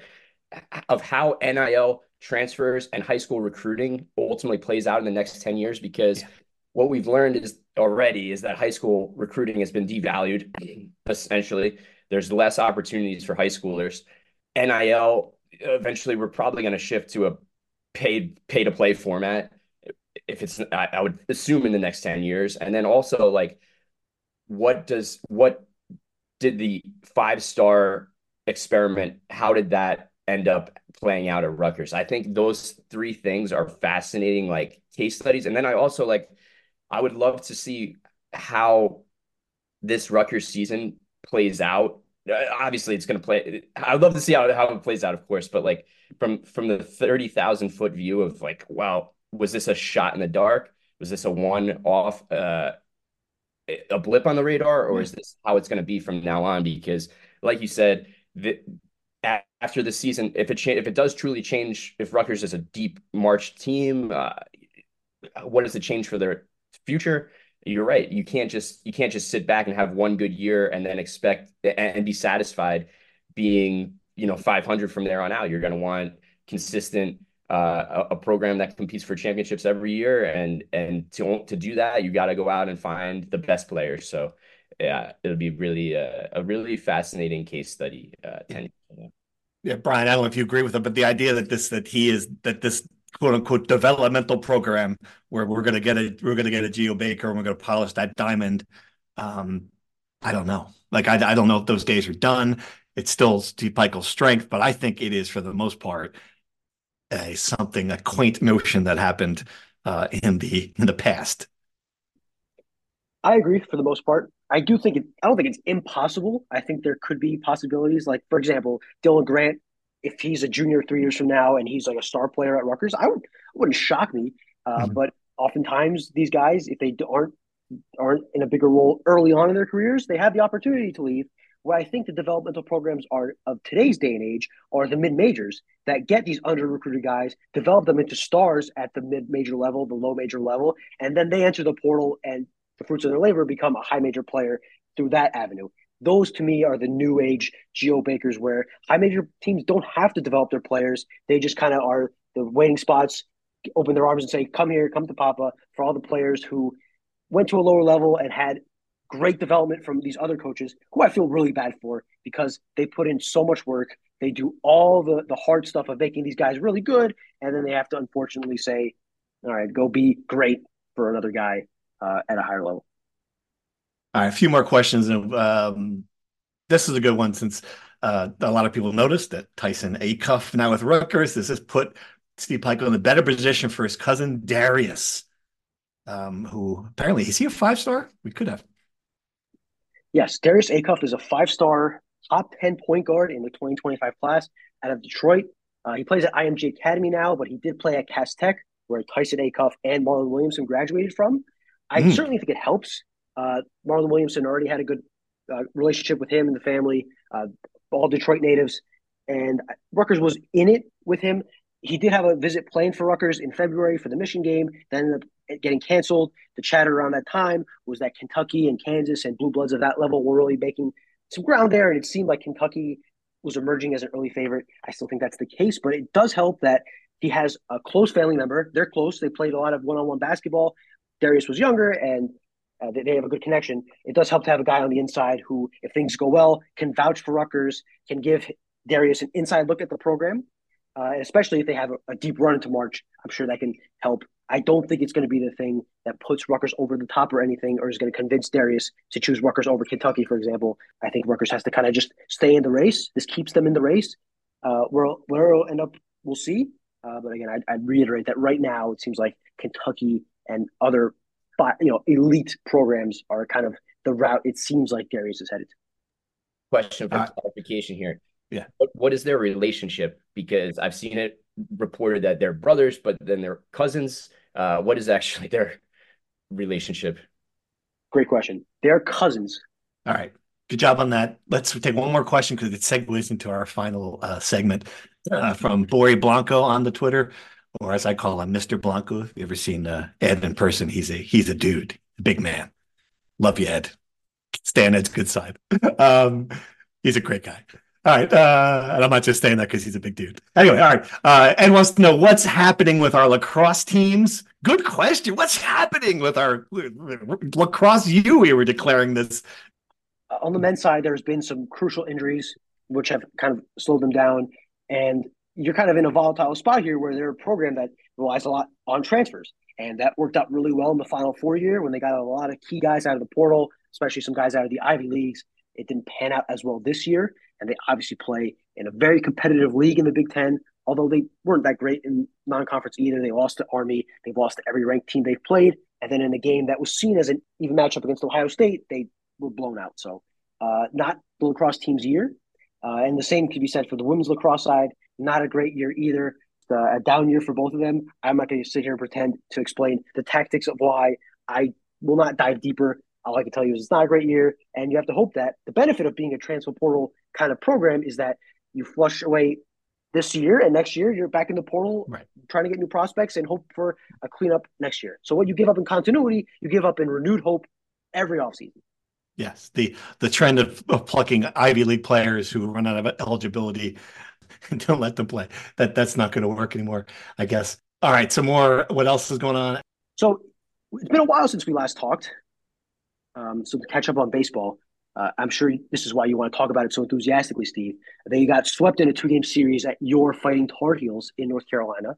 of how NIL transfers and high school recruiting ultimately plays out in the next 10 years, because what we've learned is that high school recruiting has been devalued. Essentially, there's less opportunities for high schoolers. NIL, eventually we're probably going to shift to a pay to play format. If it's, I would assume in the next 10 years. And then also, like, what did the 5-star experiment, how did that end up playing out at Rutgers? I think those three things are fascinating, like, case studies. And then I also, I would love to see how this Rutgers season plays out. Obviously it's going to play, I'd love to see how it plays out, of course, but like from the 30,000 foot view of like, wow, was this a shot in the dark? Was this a one-off, a blip on the radar, or is this how it's going to be from now on? Because like you said, after the season, if it does truly change, if Rutgers is a deep March team, what does it change for their future? You're right. You can't just sit back and have one good year and then expect and be satisfied being, 500 from there on out. You're going to want consistent, a program that competes for championships every year, and to do that, you got to go out and find the best players. So yeah, it'll be really a really fascinating case study. 10 years from now. Yeah, Brian, I don't know if you agree with him, but the idea that this quote unquote developmental program where we're going to get a Geo Baker and we're going to polish that diamond. I don't know. Like, I don't know if those days are done. It's still Steve Pikiell's strength, but I think it is, for the most part, a quaint notion that happened in the past. I agree for the most part. I don't think it's impossible. I think there could be possibilities. Like, for example, Dylan Grant, if he's a junior 3 years from now and he's like a star player at Rutgers, wouldn't shock me. But oftentimes these guys, if they aren't in a bigger role early on in their careers, they have the opportunity to leave. What I think the developmental programs are of today's day and age are the mid-majors that get these under-recruited guys, develop them into stars at the mid-major level, the low major level, and then they enter the portal and the fruits of their labor become a high major player through that avenue. Those, to me, are the new age Geo Bakers, where high major teams don't have to develop their players. They just kind of are the waiting spots, open their arms and say, come here, come to Papa, for all the players who went to a lower level and had great development from these other coaches, who I feel really bad for because they put in so much work. They do all the hard stuff of making these guys really good, and then they have to unfortunately say, all right, go be great for another guy at a higher level. All right, a few more questions. This is a good one, since a lot of people noticed that Tyson Acuff now with Rutgers. This has put Steve Pikiell in a better position for his cousin Darius, who apparently, is he a 5-star? We could have. Yes, Darius Acuff is a 5-star top 10 point guard in the 2025 class out of Detroit. He plays at IMG Academy now, but he did play at Cass Tech, where Tyson Acuff and Marlon Williamson graduated from. I certainly think it helps. Marlon Williamson already had a good relationship with him and the family, all Detroit natives, and Rutgers was in it with him. He did have a visit planned for Rutgers in February for the Michigan game, then ended up getting canceled. The chatter around that time was that Kentucky and Kansas and Blue Bloods of that level were really making some ground there, and it seemed like Kentucky was emerging as an early favorite. I still think that's the case, but it does help that he has a close family member. They're close. They played a lot of one-on-one basketball. Darius was younger, and They have a good connection. It does help to have a guy on the inside who, if things go well, can vouch for Rutgers, can give Darius an inside look at the program, especially if they have a deep run into March. I'm sure that can help. I don't think it's going to be the thing that puts Rutgers over the top or anything, or is going to convince Darius to choose Rutgers over Kentucky, for example. I think Rutgers has to kind of just stay in the race. This keeps them in the race. Where it'll end up, we'll see. But again, I'd reiterate that right now it seems like Kentucky and other elite programs are kind of the route it seems like Darius is headed. Question for clarification here. Yeah. What is their relationship? Because I've seen it reported that they're brothers, but then they're cousins. What is actually their relationship? Great question. They're cousins. All right. Good job on that. Let's take one more question because it segues into our final segment from Bori Blanco on the Twitter, or as I call him, Mr. Blanco. If you ever seen Ed in person, he's a dude, a big man. Love you, Ed. Stay on Ed's good side. He's a great guy. All right. And I'm not just saying that because he's a big dude. Anyway, all right. Ed wants to know what's happening with our lacrosse teams. Good question. What's happening with our lacrosse U? We were declaring this. On the men's side, there's been some crucial injuries, which have kind of slowed them down. And you're kind of in a volatile spot here where they're a program that relies a lot on transfers. And that worked out really well in the Final Four year when they got a lot of key guys out of the portal, especially some guys out of the Ivy Leagues. It didn't pan out as well this year. And they obviously play in a very competitive league in the Big Ten, although they weren't that great in non-conference either. They lost to Army. They've lost to every ranked team they've played. And then in a game that was seen as an even matchup against Ohio State, they were blown out. So not the lacrosse team's year. And the same could be said for the women's lacrosse side. Not a great year either. A down year for both of them. I'm not going to sit here and pretend to explain the tactics of why. I will not dive deeper. All I can tell you is it's not a great year. And you have to hope that the benefit of being a transfer portal kind of program is that you flush away this year, and next year you're back in the portal, right, trying to get new prospects and hope for a cleanup next year. So what you give up in continuity, you give up in renewed hope every offseason. Yes, the trend of plucking Ivy League players who run out of eligibility and don't let them play. That's not going to work anymore, I guess. All right, some more. What else is going on? So it's been a while since we last talked. So to catch up on baseball, I'm sure this is why you want to talk about it so enthusiastically, Steve. They got swept in a 2-game series at your Fighting Tar Heels in North Carolina.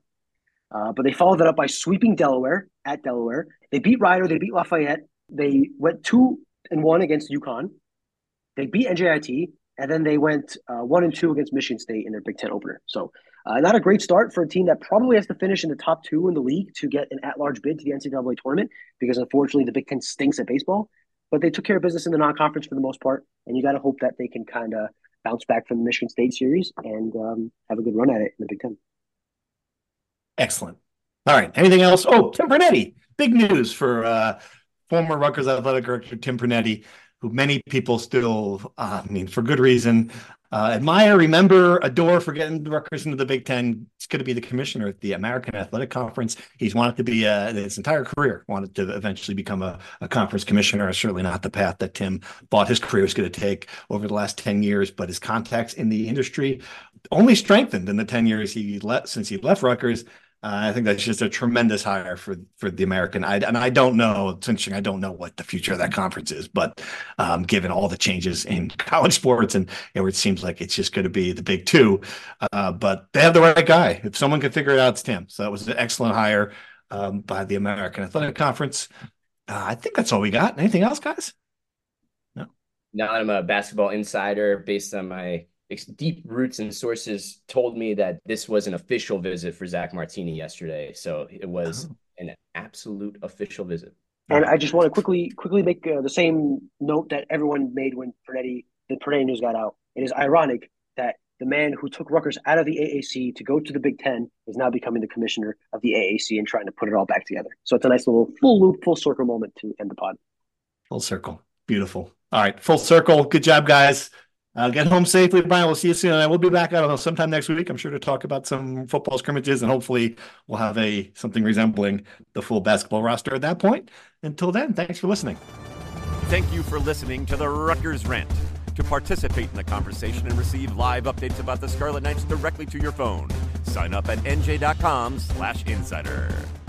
But they followed that up by sweeping Delaware at Delaware. They beat Rider. They beat Lafayette. They went 2-1 against UConn. They beat NJIT. And then they went 1-2 against Michigan State in their Big Ten opener. So not a great start for a team that probably has to finish in the top 2 in the league to get an at-large bid to the NCAA tournament because, unfortunately, the Big Ten stinks at baseball. But they took care of business in the non-conference for the most part, and you got to hope that they can kind of bounce back from the Michigan State series and have a good run at it in the Big Ten. Excellent. All right. Anything else? Oh, Tim Pernetti. Big news for former Rutgers athletic director Tim Pernetti, who many people still, for good reason, admire, remember, adore for getting Rutgers into the Big Ten. He's going to be the commissioner at the American Athletic Conference. He's wanted to be, his entire career, wanted to eventually become a conference commissioner. Certainly not the path that Tim thought his career was going to take over the last 10 years, but his contacts in the industry only strengthened in the 10 years since he left Rutgers. I think that's just a tremendous hire for the American. I don't know. It's interesting. I don't know what the future of that conference is, but given all the changes in college sports and where it seems like it's just going to be the big two, but they have the right guy. If someone can figure it out, it's Tim. So that was an excellent hire by the American Athletic Conference. I think that's all we got. Anything else, guys? No, I'm a basketball insider based on my deep roots and sources told me that this was an official visit for Zach Martini yesterday. So it was an absolute official visit. And I just want to quickly make the same note that everyone made when the Pernetti news got out. It is ironic that the man who took Rutgers out of the AAC to go to the Big Ten is now becoming the commissioner of the AAC and trying to put it all back together. So it's a nice little full circle moment to end the pod. Full circle. Beautiful. All right. Full circle. Good job, guys. Get home safely, Brian. We'll see you soon. We'll be back, I don't know, sometime next week, I'm sure, to talk about some football scrimmages, and hopefully we'll have something resembling the full basketball roster at that point. Until then, thanks for listening. Thank you for listening to the Rutgers Rant. To participate in the conversation and receive live updates about the Scarlet Knights directly to your phone, sign up at nj.com/insider.